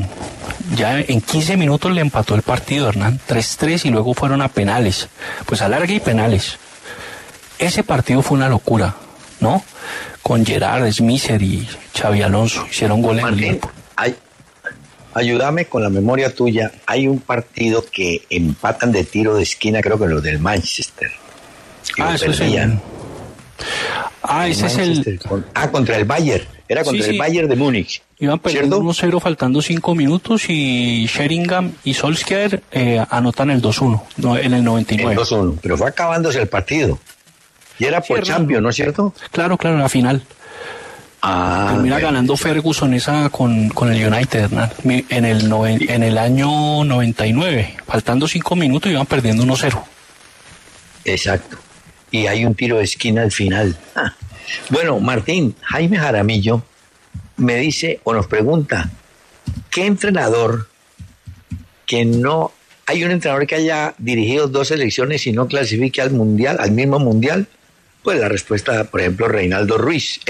ya en 15 minutos le empató el partido, Hernán, 3-3, y luego fueron a penales, pues a larga y penales. Ese partido fue una locura, ¿no? Con Gerard, Smisser y Xavi Alonso hicieron goles en Liverpool. Ayúdame con la memoria tuya. Hay un partido que empatan de tiro de esquina, creo que los del Manchester. Eso Ese es el... contra el Bayern. Era contra el Bayern de Múnich. Iban perdiendo 1-0 faltando 5 minutos y Sheringham y Solskjaer anotan el 2-1 en el 99. El 2-1, pero fue acabándose el partido. Y era por Champions, ¿no es cierto? Claro, en la final. Termina ganando Ferguson esa con el United, Hernán, en el año 99. Faltando 5 minutos iban perdiendo 1-0. Exacto. Y hay un tiro de esquina al final. Bueno, Martín, Jaime Jaramillo me dice o nos pregunta, ¿qué entrenador que no... Hay un entrenador que haya dirigido 2 selecciones y no clasifique al mundial, al mismo mundial? Pues la respuesta, por ejemplo, Reinaldo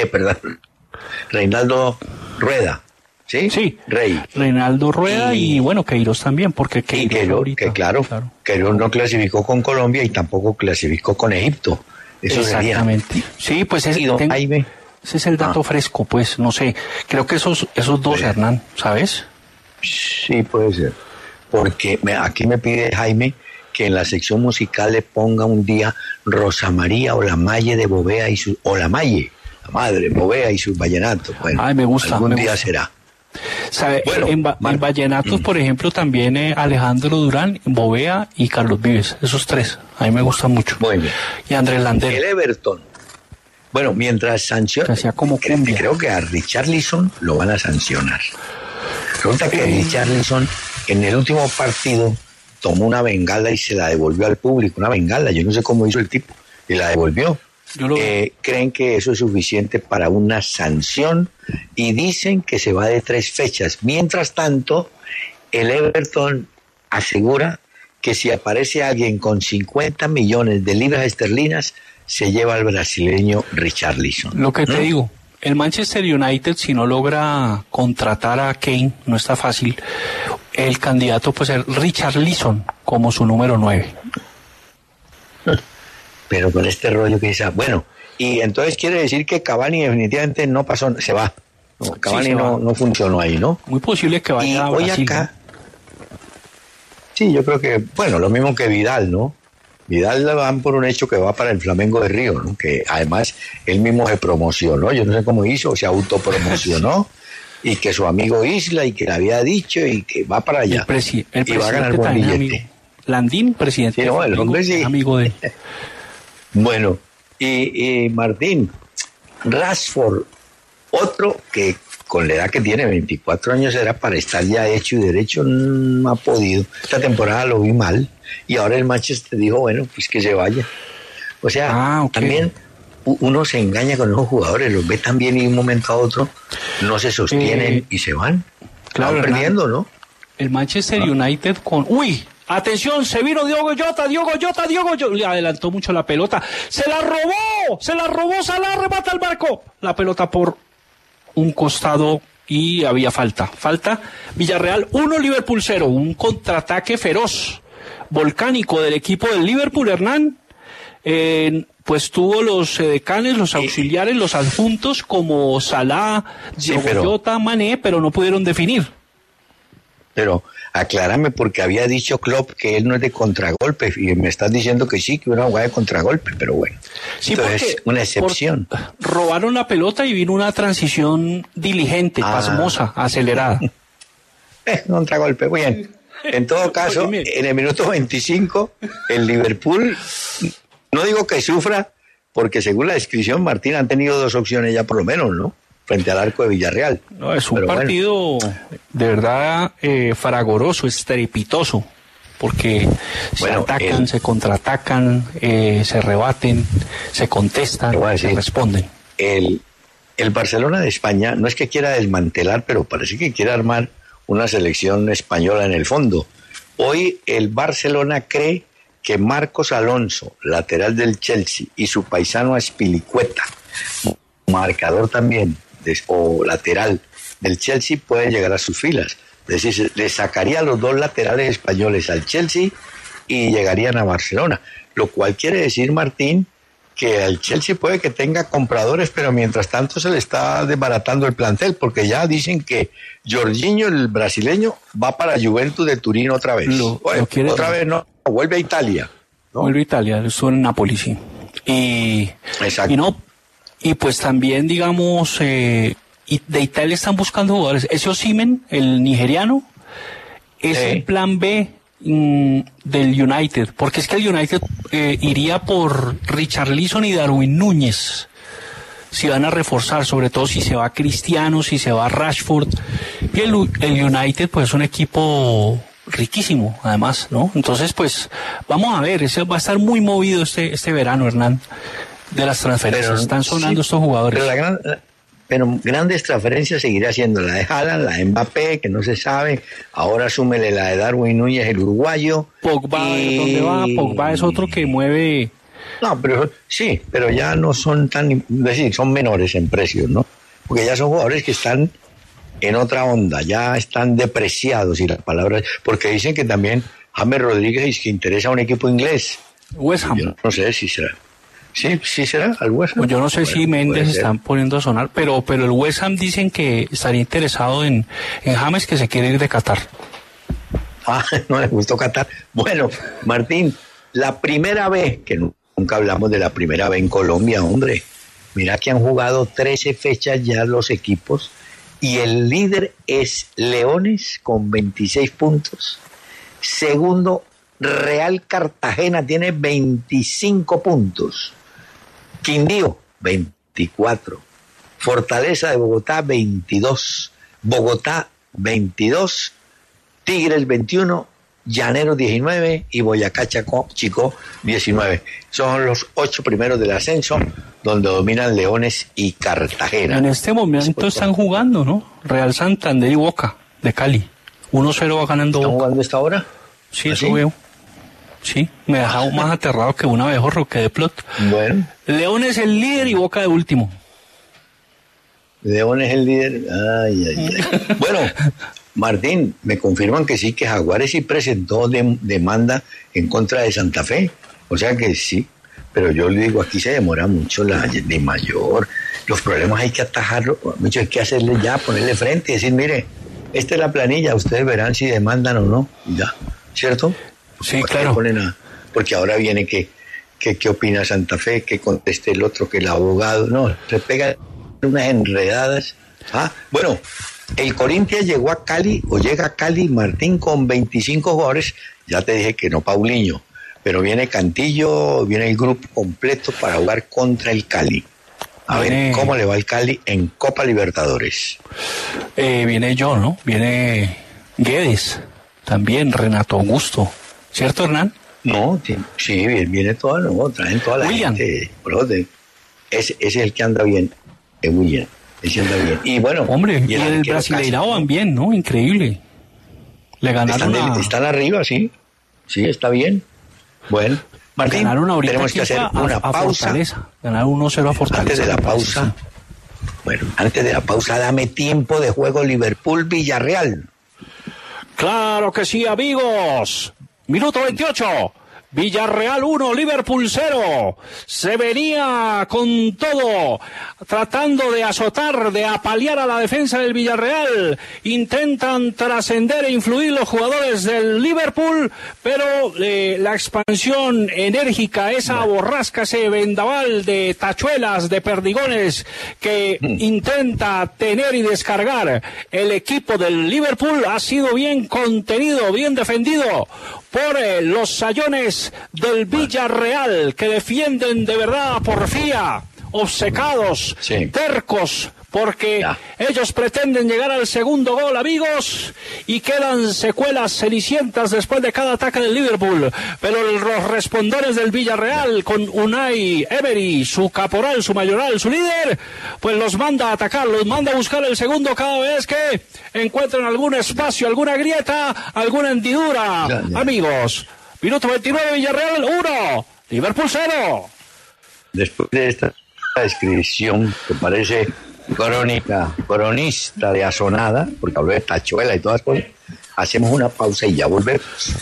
Rueda. ¿Sí? Sí. Rey. Reinaldo Rueda y bueno, Queiroz también, porque Queiroz Queiroz no clasificó con Colombia y tampoco clasificó con Egipto. Eso exactamente. Sería. Sí, pues ese es el dato fresco, pues, no sé. Creo que esos dos, Hernán, ¿sabes? Sí, puede ser. Porque aquí me pide Jaime que en la sección musical le ponga un día Rosa María Olamaye de Bovea y su Olamaye, la madre Bovea y sus vallenatos. Bueno, me gusta. Algún día será. ¿Sabe? Bueno, en vallenatos, por ejemplo, también Alejandro Durán, Bovea y Carlos Vives, esos 3, a mí me gustan mucho. Bueno, y Andrés Landero. El Everton. Bueno, mientras sanciona, creo que a Richarlison lo van a sancionar. Resulta que Richarlison en el último partido tomó una bengala y se la devolvió al público, una bengala, yo no sé cómo hizo el tipo, y la devolvió. Creen que eso es suficiente para una sanción y dicen que se va de 3 fechas. Mientras tanto, el Everton asegura que si aparece alguien con 50 millones de libras esterlinas, se lleva al brasileño Richarlison. Lo que te digo, el Manchester United, si no logra contratar a Kane, no está fácil, el candidato puede ser Richarlison como su número 9. Pero con este rollo que dice, bueno, y entonces quiere decir que Cavani definitivamente no pasó, se va. No, Cavani no funcionó ahí, ¿no? Muy posible que vaya a Brasil. Acá, sí, yo creo que, bueno, lo mismo que Vidal, ¿no? Vidal le dan por un hecho que va para el Flamengo de Río, ¿no? Que además él mismo se promocionó, yo no sé cómo hizo, se autopromocionó, y que su amigo Isla, y que le había dicho, y que va para allá. El y va a ganar buen billete. Amigo. Landín, presidente. Sí, no, el hombre sí. Amigo de... Bueno, y Martín, Rashford, otro que con la edad que tiene, 24 años, era para estar ya hecho y derecho, no ha podido. Esta temporada lo vi mal y ahora el Manchester dijo, bueno, pues que se vaya. O sea, también uno se engaña con esos jugadores, los ve tan bien y de un momento a otro no se sostienen y se van. Claro, perdiendo, ¿no? El Manchester United con... ¡Uy! Atención, se vino Diogo Jota, le adelantó mucho la pelota, se la robó, Salah remata el marco, la pelota por un costado y había falta, Villarreal 1, Liverpool 0, un contraataque feroz, volcánico del equipo del Liverpool, Hernán, pues tuvo los decanes, los auxiliares, los adjuntos como Salah, Diogo Jota, Mané, pero no pudieron definir. Pero aclárame, porque había dicho Klopp que él no es de contragolpe y me estás diciendo que sí, que una jugada de contragolpe, pero bueno. Sí, entonces es una excepción. Robaron la pelota y vino una transición diligente, pasmosa, acelerada. Contragolpe, muy bien. En todo caso, en el minuto 25, el Liverpool, no digo que sufra, porque según la descripción, Martín, han tenido 2 opciones ya por lo menos, ¿no? Frente al arco de Villarreal. No, es un partido de verdad fragoroso, estrepitoso, porque se atacan, se contraatacan, se rebaten, se contestan, se responden. El Barcelona de España no es que quiera desmantelar, pero parece que quiere armar una selección española en el fondo. Hoy el Barcelona cree que Marcos Alonso, lateral del Chelsea, y su paisano Azpilicueta, marcador también, o lateral del Chelsea, puede llegar a sus filas. Es decir, le sacaría a los 2 laterales españoles al Chelsea y llegarían a Barcelona. Lo cual quiere decir, Martín, que el Chelsea puede que tenga compradores, pero mientras tanto se le está desbaratando el plantel, porque ya dicen que Jorginho, el brasileño, va para Juventus de Turín otra vez. Otra vez no, vuelve a Italia, ¿no? Vuelve a Italia, estuvo en Napoli, sí. Exacto. Y no, Y pues también, digamos, y de Italia están buscando jugadores. Ese Osimhen, el nigeriano, es el plan B del United, porque es que el United iría por Richarlison y Darwin Núñez si van a reforzar, sobre todo si se va Cristiano, si se va Rashford. Y el United pues es un equipo riquísimo además, ¿no? Entonces pues vamos a ver, ese va a estar muy movido este verano, Hernán, de las transferencias. Pero, están sonando estos jugadores. Pero grandes transferencias seguirá siendo la de Haaland, la de Mbappé, que no se sabe. Ahora súmele la de Darwin Núñez, el uruguayo. Pogba, ¿dónde va? Pogba es otro que mueve. No, pero sí, pero ya no son tan, es decir, son menores en precios, ¿no? Porque ya son jugadores que están en otra onda, ya están depreciados, y las palabras, porque dicen que también James Rodríguez es que interesa a un equipo inglés. West Ham. Yo no sé si será. Sí será al West Ham. Pues yo no sé si Méndez están poniendo a sonar, pero el West Ham dicen que estaría interesado en James, que se quiere ir de Qatar. Ah, no les gustó Qatar. Bueno, Martín, la primera vez, que nunca hablamos de la primera vez en Colombia, hombre. Mira que han jugado 13 fechas ya los equipos y el líder es Leones con 26 puntos. Segundo, Real Cartagena tiene 25 puntos. Quindío, 24. Fortaleza de Bogotá, 22. Bogotá, 22. Tigres, 21. Llaneros, 19. Y Boyacá Chico, 19. Son los 8 primeros del ascenso, donde dominan Leones y Cartagena. En este momento están jugando, ¿no? Real Santander y Boca, de Cali. 1-0 va ganando Boca. ¿Están jugando esta hora? Sí, eso veo. Sí, me dejaba más aterrado que un abejorro que de plot. Bueno. León es el líder y Boca de último. León es el líder. Ay. Bueno, Martín, me confirman que sí, que Jaguares sí presentó demanda en contra de Santa Fe. O sea que sí, pero yo le digo, aquí se demora mucho la de mayor. Los problemas hay que atajarlos, mucho hay que hacerle ya, ponerle frente y decir, mire, esta es la planilla, ustedes verán si demandan o no. Ya, ¿cierto? Sí, claro. Porque ahora viene que qué opina Santa Fe, que conteste el otro, que el abogado. No, se pegan unas enredadas. Bueno, el Corinthians llegó a Cali, o llega a Cali, Martín, con 25 jugadores. Ya te dije que no Paulinho, pero viene Cantillo, viene el grupo completo para jugar contra el Cali. A ver cómo le va al Cali en Copa Libertadores. Viene yo, ¿no? Viene Guedes, también Renato Augusto. ¿Cierto, Hernán? No, sí, viene toda, no, traen toda la William. Gente. Ese es el que anda bien, William. Ese anda bien. Y bueno, hombre, y el Brasileirao van bien, ¿no? Increíble. Le ganaron están arriba, sí. Sí, está bien. Bueno, Martín, tenemos que hacer una pausa. Ganaron 1-0 a Fortaleza. Antes de la pausa, antes de la pausa, dame tiempo de juego Liverpool-Villarreal. Claro que sí, amigos. Minuto 28. Villarreal 1, Liverpool 0. Se venía con todo, tratando de azotar, de apalear a la defensa del Villarreal. Intentan trascender e influir los jugadores del Liverpool, pero la expansión enérgica, esa borrasca, ese vendaval de tachuelas, de perdigones que intenta tener y descargar el equipo del Liverpool, ha sido bien contenido, bien defendido por los sayones del Villarreal, que defienden de verdad a porfía, obcecados, tercos, porque ellos pretenden llegar al segundo gol, amigos, y quedan secuelas cenicientas después de cada ataque del Liverpool. Pero los respondores del Villarreal, con Unai Emery, su caporal, su mayoral, su líder, pues los manda a atacar, los manda a buscar el segundo cada vez que encuentren algún espacio, alguna grieta, alguna hendidura. Amigos, minuto 29, Villarreal 1, Liverpool 0. Después de esta descripción que parece cronista de asonada, porque habló de tachuela y todas cosas, hacemos una pausa y ya volvemos.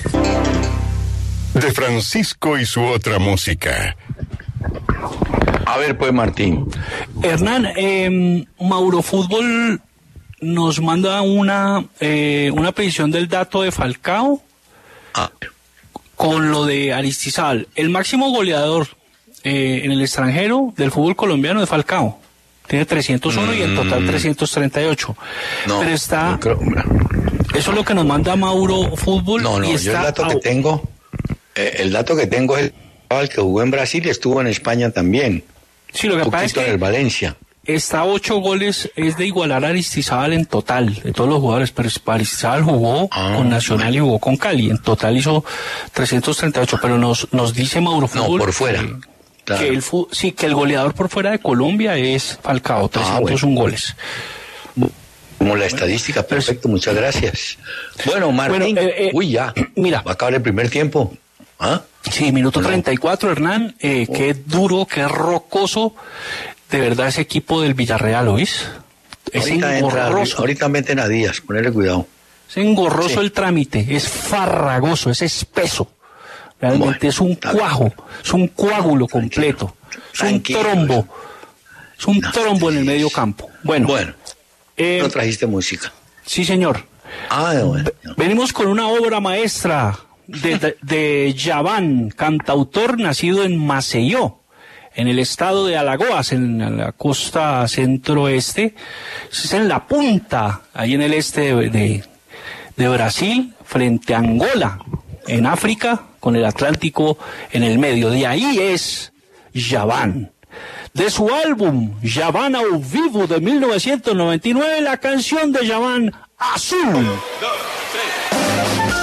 De Francisco y su otra música. A ver, pues, Martín. Hernán, Mauro Fútbol nos manda una petición del dato de Falcao con lo de Aristizábal. El máximo goleador en el extranjero del fútbol colombiano es Falcao. Tiene 301 y en total 338. No, pero está... creo, eso es lo que nos manda Mauro Fútbol. No, y está, yo el dato que tengo es el que jugó en Brasil y estuvo en España también. Sí, lo que pasa es que en el Valencia. Está a 8 goles, es de igualar a Aristizábal en total, de todos los jugadores, pero Aristizábal jugó con Nacional y jugó con Cali, en total hizo 338, pero nos dice Mauro Fútbol... No, por fuera. Claro. Que el goleador por fuera de Colombia es Falcao, 301 goles. Como la estadística, perfecto, muchas gracias. Bueno, Martín, ya, mira, va a acabar el primer tiempo. ¿Ah? Sí, minuto 34, Hernán, qué duro, qué rocoso, de verdad ese equipo del Villarreal, ¿oís? Es engorroso. Ahorita meten a Díaz, ponerle cuidado. Es engorroso el trámite, es farragoso, es espeso. Realmente es un cuajo, es un coágulo completo, es un trombo, es un trombo en el medio campo. Bueno, ¿no trajiste música? Sí, señor. Bueno. Venimos con una obra maestra de Yaván, cantautor nacido en Maceió, en el estado de Alagoas, en la costa centro-este. Es en la punta, ahí en el este de Brasil, frente a Angola, en África, con el Atlántico en el medio. De ahí es Yaván. De su álbum Yaván ao Vivo de 1999, la canción de Yaván, Azul. 1, 2, 3.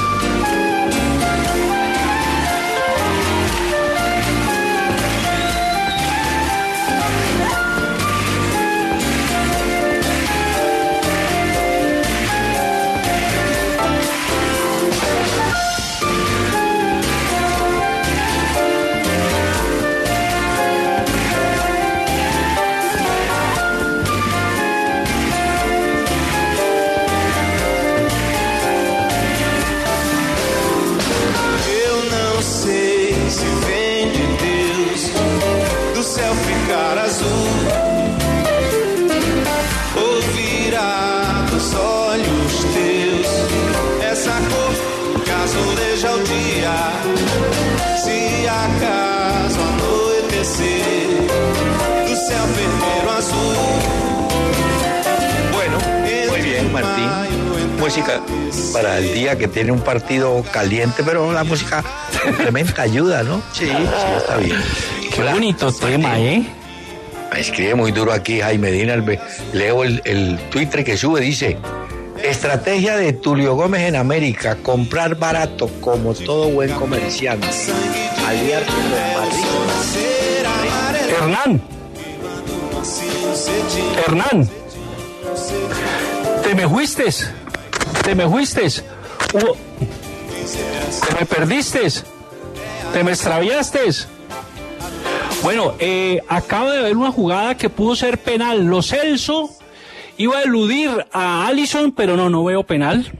Música para el día que tiene un partido caliente, pero la música complementa, ayuda, ¿no? Sí, está bien. Qué bonito tema, ¿eh? Me escribe muy duro aquí Jaime Medina, leo el Twitter que sube, dice: estrategia de Tulio Gómez en América, comprar barato como todo buen comerciante, aliarse con Madrid. Hernán, te me fuiste, te me perdiste, te me extraviaste. Bueno, acabo de ver una jugada que pudo ser penal. Lo Celso iba a eludir a Alisson, pero no veo penal.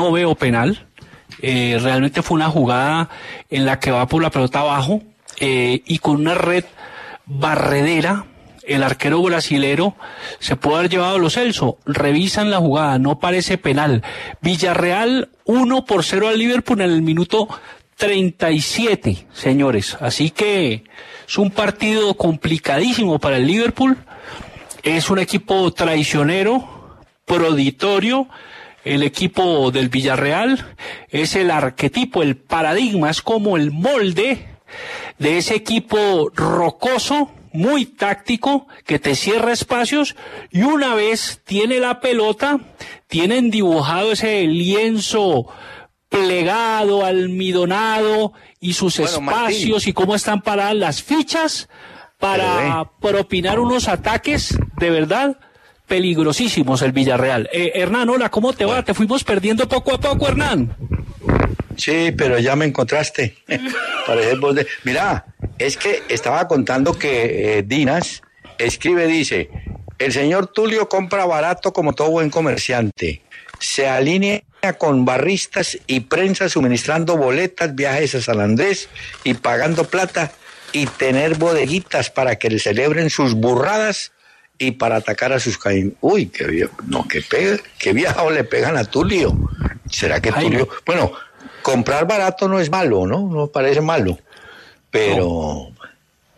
Realmente fue una jugada en la que va por la pelota abajo y con una red barredera. El arquero brasilero se puede haber llevado a Lo Celso. Revisan la jugada, no parece penal. Villarreal 1-0 al Liverpool en el minuto 37, señores. Así que es un partido complicadísimo para el Liverpool. Es un equipo traicionero, proditorio. El equipo del Villarreal es el arquetipo, el paradigma, es como el molde de ese equipo rocoso, muy táctico, que te cierra espacios, y una vez tiene la pelota, tienen dibujado ese lienzo plegado, almidonado, y sus espacios, Martín, y cómo están paradas las fichas para propinar unos ataques de verdad peligrosísimos el Villarreal. Hernán, hola, ¿cómo te va? Te fuimos perdiendo poco a poco, Hernán. Sí, pero ya me encontraste. Mirá, es que estaba contando que Dinas dice: el señor Tulio compra barato como todo buen comerciante. Se alinea con barristas y prensa suministrando boletas, viajes a San Andrés y pagando plata, y tener bodeguitas para que le celebren sus burradas y para atacar a sus caín. Uy, qué viajado le pegan a Tulio. ¿Será que Tulio? Bueno, comprar barato no es malo, ¿no? No parece malo. Pero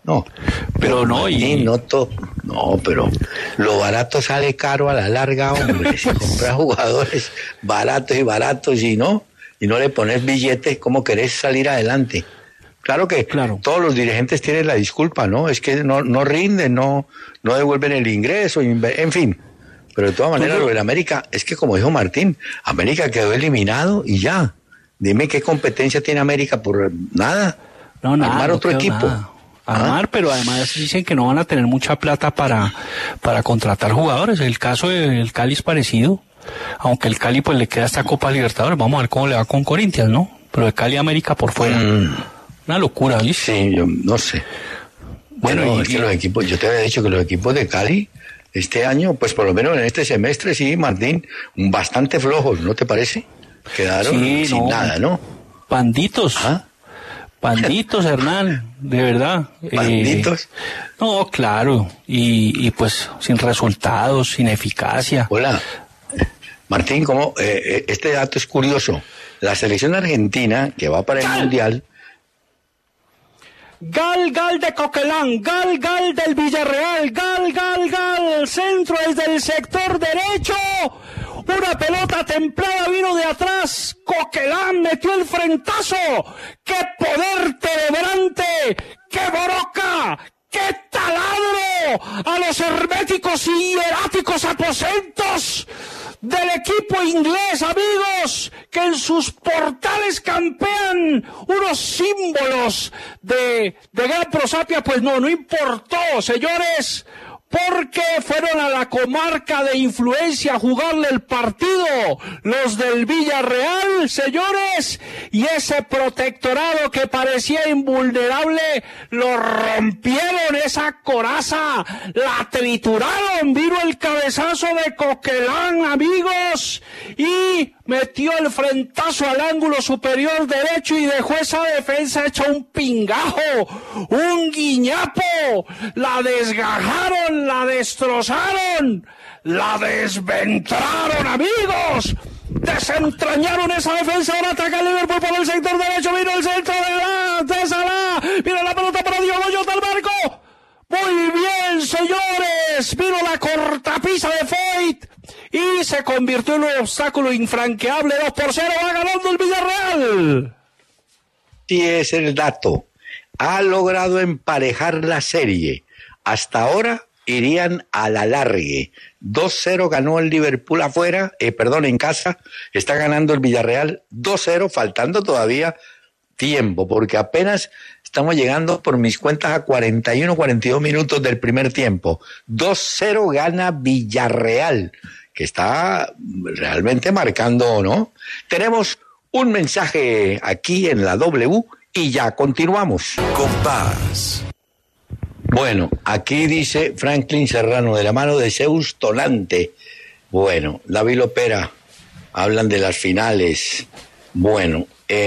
No. Pero no, Martín, no, pero lo barato sale caro a la larga, hombre. Si compras jugadores baratos y no le pones billetes, ¿cómo querés salir adelante? Claro que todos los dirigentes tienen la disculpa, ¿no? Es que no rinden, no devuelven el ingreso, en fin. Pero de todas maneras, lo del América, es que como dijo Martín, América quedó eliminado y ya. Dime qué competencia tiene América por nada. No, nada. Armar otro equipo. Nada. Armar, pero además dicen que no van a tener mucha plata para contratar jugadores. El caso del Cali es parecido, aunque el Cali pues le queda esta Copa Libertadores. Vamos a ver cómo le va con Corinthians, ¿no? Pero el Cali América por fuera. Una locura, ¿viste? Sí, yo no sé. Bueno, es que los equipos, yo te había dicho que los equipos de Cali este año, pues por lo menos en este semestre, sí, Martín, bastante flojos, ¿no te parece? Quedaron sin nada, ¿no? Banditos. Banditos, Hernán, de verdad. ¿Banditos? No, claro, y pues sin resultados, sin eficacia. Hola, Martín, ¿cómo? Este dato es curioso. La selección argentina, que va para el Mundial... Gal de Coquelán, gal del Villarreal, gal, centro desde el sector derecho, una pelota templada vino de atrás, Coquelán metió el frentazo, qué poder tenebrante, qué boroca, qué taladro a los herméticos y hieráticos aposentos del equipo inglés, amigos, que en sus portales campean unos símbolos de gran prosapia. Pues no importó, señores, porque fueron a la comarca de influencia a jugarle el partido los del Villarreal, señores, y ese protectorado que parecía invulnerable lo rompieron, esa coraza la trituraron, vino el cabezazo de Coquelán, amigos, y metió el frentazo al ángulo superior derecho y dejó esa defensa hecha un pingajo, un guiñapo, la desgajaron, la destrozaron, la desventraron, amigos, desentrañaron esa defensa. Ahora ataca el Liverpool por el sector derecho, vino el centro de Salah, mira la pelota para Diogo Jota al marco, muy bien, señores, vino la cortapisa de Foyt y se convirtió en un obstáculo infranqueable. 2-0, va ganando el Villarreal. Sí, es el dato. Ha logrado emparejar la serie. Hasta ahora irían a la largue. 2-0 ganó el Liverpool en casa. Está ganando el Villarreal 2-0, faltando todavía tiempo, porque apenas estamos llegando por mis cuentas a 41, 42 minutos del primer tiempo. 2-0 gana Villarreal, que está realmente marcando, ¿no? Tenemos un mensaje aquí en la W y ya continuamos. Compás. Bueno, aquí dice Franklin Serrano, de la mano de Zeus Tonante. Bueno, David Lopera, hablan de las finales. Bueno,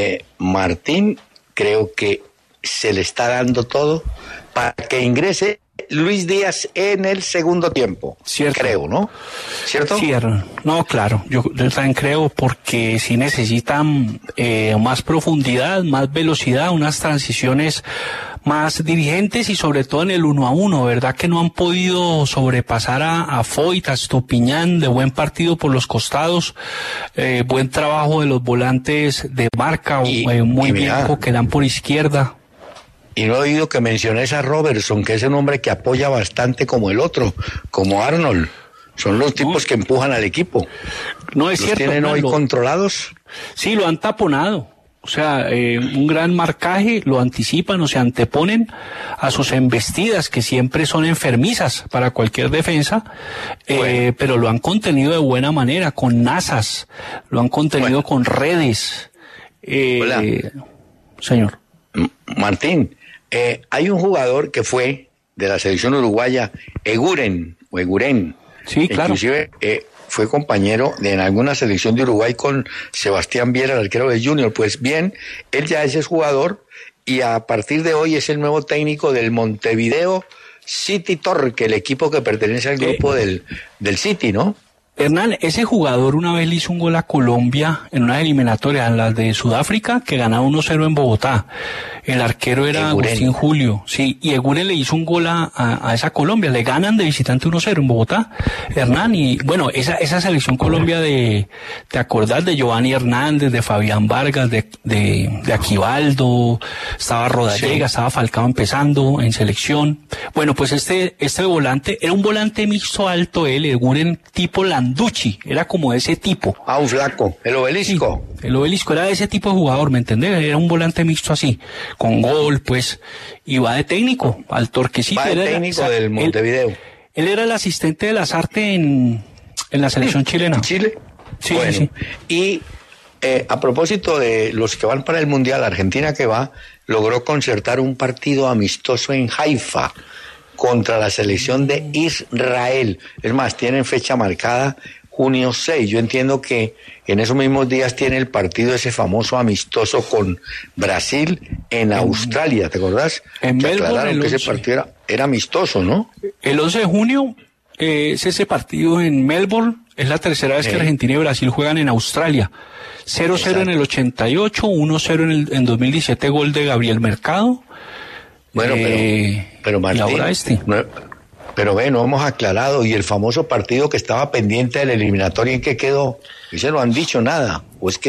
Martín, creo que se le está dando todo para que ingrese Luis Díaz en el segundo tiempo. Cierto. Creo, ¿no? ¿Cierto? Cierto. No, claro. Yo también creo, porque sí necesitan más profundidad, más velocidad, unas transiciones más dirigentes y sobre todo en el 1-1, ¿verdad? Que no han podido sobrepasar a Foyt, a Estupiñán, de buen partido por los costados, buen trabajo de los volantes de marca, muy bien Coquelán por izquierda. Y no he oído que menciones a Robertson, que es un hombre que apoya bastante como el otro, como Arnold. Son los tipos que empujan al equipo. No es cierto. ¿Los tienen hoy controlados? Sí, lo han taponado. O sea, un gran marcaje, lo anticipan o se anteponen a sus embestidas, que siempre son enfermizas para cualquier defensa, pero lo han contenido de buena manera, con nazas, lo han contenido con redes. Hola. Señor. Martín, hay un jugador que fue de la selección uruguaya, Eguren. Sí, claro. Inclusive fue compañero en alguna selección de Uruguay con Sebastián Viera, el arquero de Junior. Pues bien, él ya es jugador y a partir de hoy es el nuevo técnico del Montevideo City Torque, el equipo que pertenece al grupo del City, ¿no? Hernán, ese jugador una vez le hizo un gol a Colombia en unas eliminatorias, en las de Sudáfrica, que ganaba 1-0 en Bogotá. El arquero era Agustín Julio, sí, y Eguren le hizo un gol a esa Colombia, le ganan de visitante 1-0 en Bogotá, Hernán, y bueno, esa selección Colombia ¿te acordás de Giovanni Hernández, de Fabián Vargas, de Aquivaldo, estaba Rodallega, estaba Falcao empezando en selección? Bueno, pues este volante, era un volante mixto alto Eguren tipo Landucci, era como ese tipo. Ah, un flaco, el Obelisco. Sí, el Obelisco era de ese tipo de jugador, ¿me entendés? Era un volante mixto así, con gol, pues, y va de técnico, al torquecito. Va de técnico del Montevideo. Él era el asistente de Lazarte en la selección chilena. ¿Chile? Sí, bueno, sí. Y a propósito de los que van para el Mundial, Argentina que va, logró concertar un partido amistoso en Haifa contra la selección de Israel. Es más, tienen fecha marcada junio 6. Yo entiendo que en esos mismos días tiene el partido ese famoso amistoso con Brasil en Australia, ¿te acordás? En Melbourne, aclararon que ese partido era amistoso, ¿no? El 11 de junio es ese partido en Melbourne. Es la tercera vez que Argentina y Brasil juegan en Australia. 0-0 en el 88, 1-0 en 2017, gol de Gabriel Mercado. Bueno, pero Martín, y ahora pero no hemos aclarado, y el famoso partido que estaba pendiente del eliminatorio, ¿en qué quedó? Ese no han dicho nada, o es que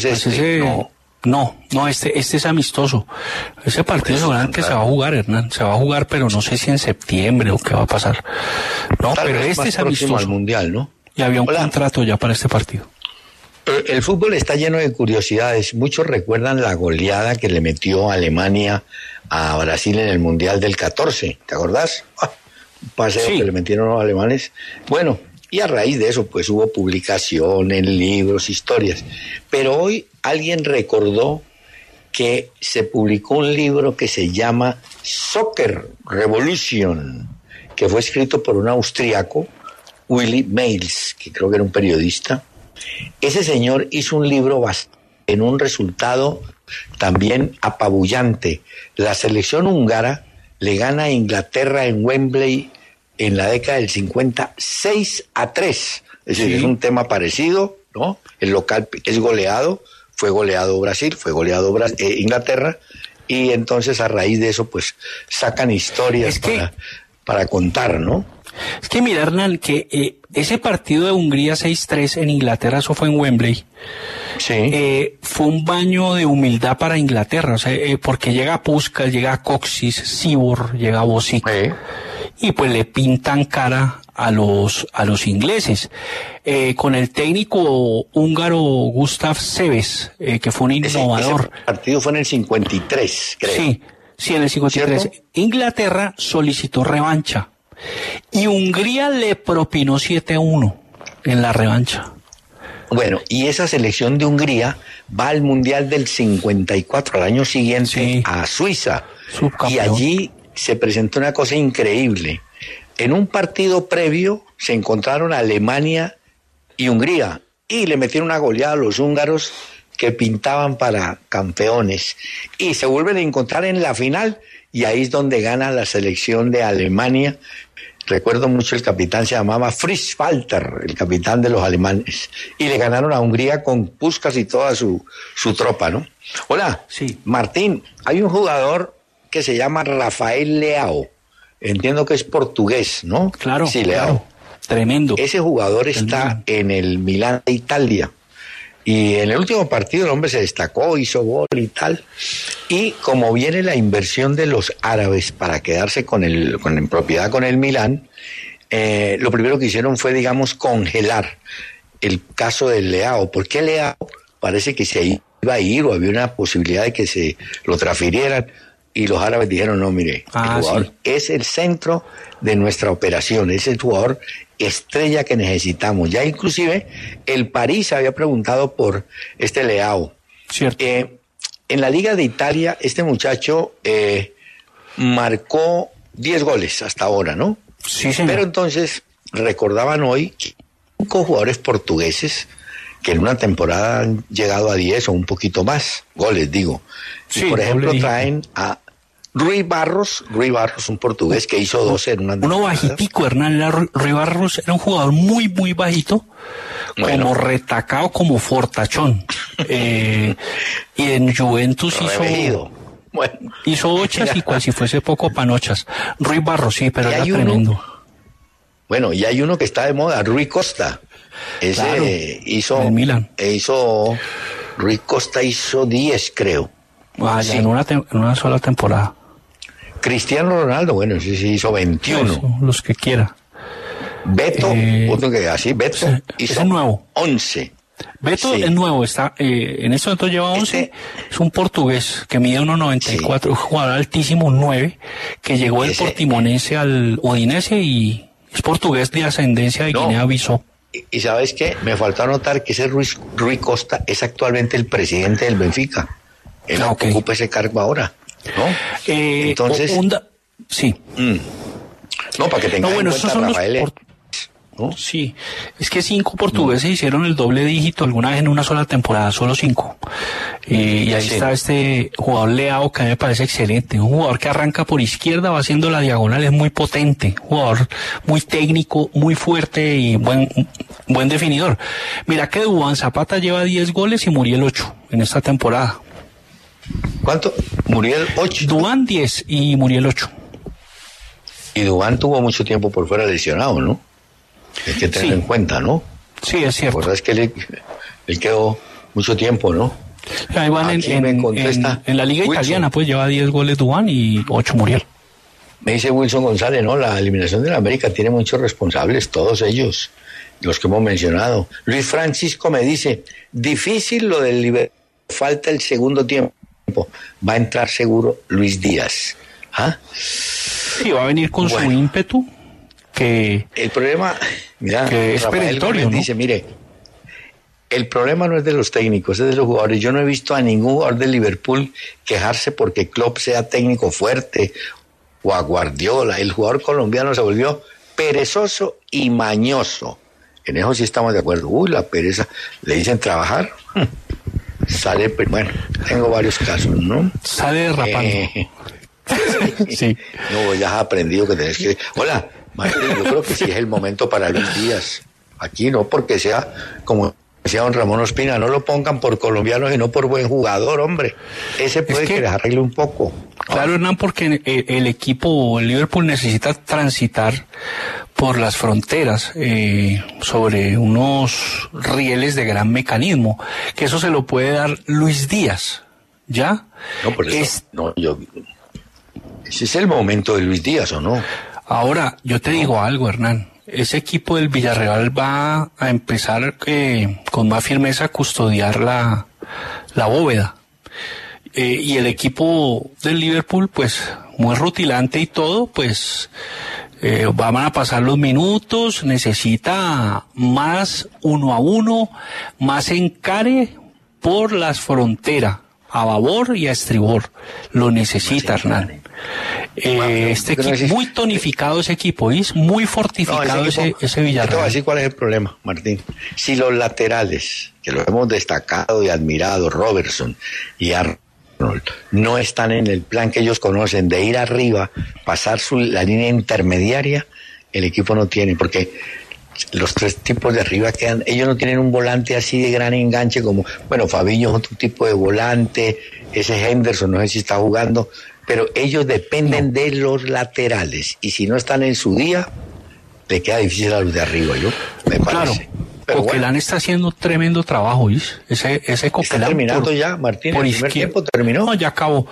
No, este es amistoso. Ese partido seguramente se va a jugar, Hernán, se va a jugar, pero no sé si en septiembre o qué va a pasar. No, tal pero vez este más es amistoso. Al Mundial, ¿no? Y había un contrato ya para este partido. El fútbol está lleno de curiosidades. Muchos recuerdan la goleada que le metió Alemania a Brasil en el Mundial del 14, ¿te acordás? Un paseo que le metieron los alemanes. Bueno, y a raíz de eso pues hubo publicaciones, libros, historias. Pero hoy alguien recordó que se publicó un libro que se llama Soccer Revolution, que fue escrito por un austriaco, Willy Mails, que creo que era un periodista. Ese señor hizo un libro en un resultado también apabullante. La selección húngara le gana a Inglaterra en Wembley en la década del 50, 6-3. Es decir, es un tema parecido, ¿no? El local es goleado, fue goleado Brasil, fue goleado Inglaterra, y entonces a raíz de eso pues sacan historias para contar, ¿no? Es que mira, Hernán, que ese partido de Hungría 6-3 en Inglaterra, eso fue en Wembley, fue un baño de humildad para Inglaterra, o sea, porque llega Puskás, llega Coxis, Sibor, llega Bosic, y pues le pintan cara a los ingleses. Con el técnico húngaro Gustav Seves, que fue un innovador. Ese partido fue en el 53, creo. Sí, en el 53. ¿Cierto? Inglaterra solicitó revancha. Y Hungría le propinó 7-1 en la revancha. Bueno, y esa selección de Hungría va al Mundial del 54, al año siguiente, a Suiza. Y allí se presentó una cosa increíble. En un partido previo se encontraron Alemania y Hungría y le metieron una goleada a los húngaros que pintaban para campeones. Y se vuelven a encontrar en la final y ahí es donde gana la selección de Alemania. Recuerdo mucho, el capitán se llamaba Fritz Walter, el capitán de los alemanes, y le ganaron a Hungría con Puskás y toda su tropa, ¿no? Hola, Martín, hay un jugador que se llama Rafael Leao, entiendo que es portugués, ¿no? Claro, sí, Leao. Claro. Tremendo. Ese jugador está en el Milán de Italia. Y en el último partido el hombre se destacó, hizo gol y tal. Y como viene la inversión de los árabes para quedarse en propiedad con el Milán, lo primero que hicieron fue, digamos, congelar el caso del Leao. ¿Por qué Leao? Parece que se iba a ir o había una posibilidad de que se lo transfirieran. Y los árabes dijeron, no, mire, el jugador es el centro de nuestra operación, es el jugador estrella que necesitamos. Ya inclusive el París había preguntado por este Leao. Cierto. En la Liga de Italia, este muchacho marcó 10 goles hasta ahora, ¿no? Sí, señor. Pero entonces recordaban hoy 5 jugadores portugueses que en una temporada han llegado a 10 o un poquito más goles, digo. Sí, y por ejemplo traen a Rui Barros, un portugués que hizo 12 en una temporada. Uno bajitico, Hernán. Rui Barros era un jugador muy, muy bajito, como retacado, como fortachón. Y en Juventus hizo 8 y cual si fuese poco panochas. Rui Barros, sí, pero era tremendo. Bueno, y hay uno que está de moda, Rui Costa. Ese claro, hizo Milan. Rui Costa hizo 10, creo. Sí. en una sola temporada. Cristiano Ronaldo, bueno, sí hizo 21. Eso, los que quiera. Beto, Beto hizo es nuevo. 11. Beto es nuevo, está en este momento lleva 11, es un portugués que mide 1.94, un jugador altísimo, 9, que llegó del Portimonense al Udinese y es portugués de ascendencia de Guinea-Bissau. Y ¿sabes qué? Me faltó anotar que ese Rui Costa es actualmente el presidente del Benfica. Él ocupa ese cargo ahora, ¿no? Entonces... sí. No, para que tengan en cuenta, Rafael... ¿no? Sí, es que 5 portugueses hicieron el doble dígito alguna vez en una sola temporada, solo 5. Y ahí está este jugador Leao, que a mí me parece excelente, un jugador que arranca por izquierda, va haciendo la diagonal, es muy potente, jugador muy técnico, muy fuerte y buen definidor. Mira que Duván Zapata lleva 10 goles y Muriel 8 en esta temporada. ¿Cuánto? Muriel 8. Duván 10 y Muriel 8. Y Duván tuvo mucho tiempo por fuera lesionado, ¿no? Hay que tener en cuenta, ¿no? Sí, es cierto. La verdad es que él quedó mucho tiempo, ¿no? Ahí van en la Liga Wilson. Italiana, pues lleva 10 goles Duván y 8 Muriel. Me dice Wilson González, ¿no? La eliminación de la América tiene muchos responsables, todos ellos, los que hemos mencionado. Luis Francisco me dice, difícil lo del Liverpool, falta el segundo tiempo. Va a entrar seguro Luis Díaz. ¿Ah? Sí, va a venir con su ímpetu. Que el problema, mira, que es perentorio, ¿no? Dice, mire, el problema no es de los técnicos, es de los jugadores. Yo no he visto a ningún jugador de Liverpool quejarse porque Klopp sea técnico fuerte o a Guardiola. El jugador colombiano se volvió perezoso y mañoso. En eso sí estamos de acuerdo. La pereza, le dicen trabajar, sale, bueno, tengo varios casos, ¿no? Sale derrapando. Sí. No, ya has aprendido que tenés que... Hola, Martín, yo creo que sí es el momento para Luis Díaz. Aquí no porque sea, como decía don Ramón Ospina, no lo pongan por colombiano sino por buen jugador, hombre. Ese puede que les arregle un poco. Claro, Hernán, porque el equipo, el Liverpool necesita transitar por las fronteras sobre unos rieles de gran mecanismo, que eso se lo puede dar Luis Díaz, ¿ya? No, por eso, ese es el momento de Luis Díaz, ¿o no? Ahora, yo te digo algo, Hernán. Ese equipo del Villarreal va a empezar con más firmeza a custodiar la bóveda. Y el equipo del Liverpool, pues, muy rutilante y todo, pues, van a pasar los minutos, necesita más 1-1, más encare por las fronteras, a babor y a estribor. Lo necesita, Hernán. Este equipo, muy tonificado ese equipo, ¿is? Muy fortificado ese Villarreal. Te voy a decir cuál es el problema, Martín. Si los laterales, que lo hemos destacado y admirado, Robertson y Arnold, no están en el plan que ellos conocen de ir arriba, pasar la línea intermediaria, el equipo no tiene, porque los 3 tipos de arriba quedan, ellos no tienen un volante así de gran enganche como, bueno, Fabinho es otro tipo de volante, ese Henderson no sé si está jugando, pero ellos dependen de los laterales y si no están en su día le queda difícil a los de arriba, me parece. Pero Coquelán está haciendo tremendo trabajo, ¿is? Ese Coquelán. ¿Está terminando ya, Martín? ¿El primer tiempo terminó? No, ya acabó.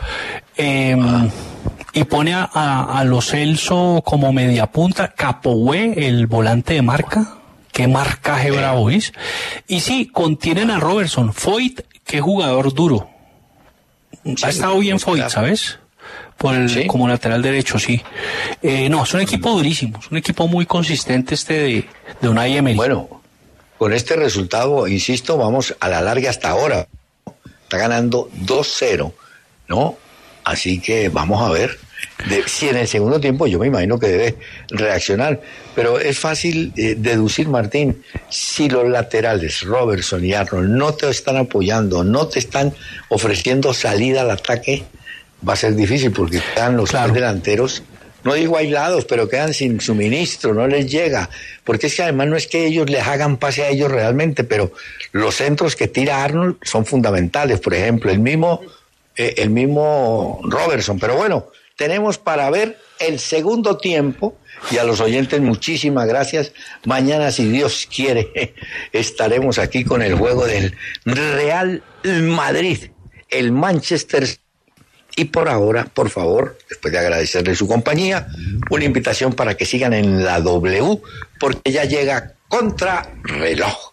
Y pone a Lo Celso como media punta, Capoue, el volante de marca. Qué marcaje bravo, ¿is? Y sí, contienen a Robertson. Foyt, qué jugador duro. Ha estado bien Foyt, ¿sabes? Como lateral derecho, sí. No, es un equipo durísimo, es un equipo muy consistente de Unai Emery. Bueno, con este resultado, insisto, vamos a la larga hasta ahora. Está ganando 2-0, ¿no? Así que vamos a ver si en el segundo tiempo yo me imagino que debe reaccionar. Pero es fácil deducir, Martín, si los laterales, Robertson y Arnold, no te están apoyando, no te están ofreciendo salida al ataque, va a ser difícil porque quedan los tres delanteros, no digo aislados, pero quedan sin suministro, no les llega, porque es que además no es que ellos les hagan pase a ellos realmente, pero los centros que tira Arnold son fundamentales, por ejemplo, el mismo Robertson, pero bueno, tenemos para ver el segundo tiempo, y a los oyentes muchísimas gracias. Mañana, si Dios quiere, estaremos aquí con el juego del Real Madrid, el Manchester. Y por ahora, por favor, después de agradecerle su compañía, una invitación para que sigan en la W, porque ya llega Contrarreloj.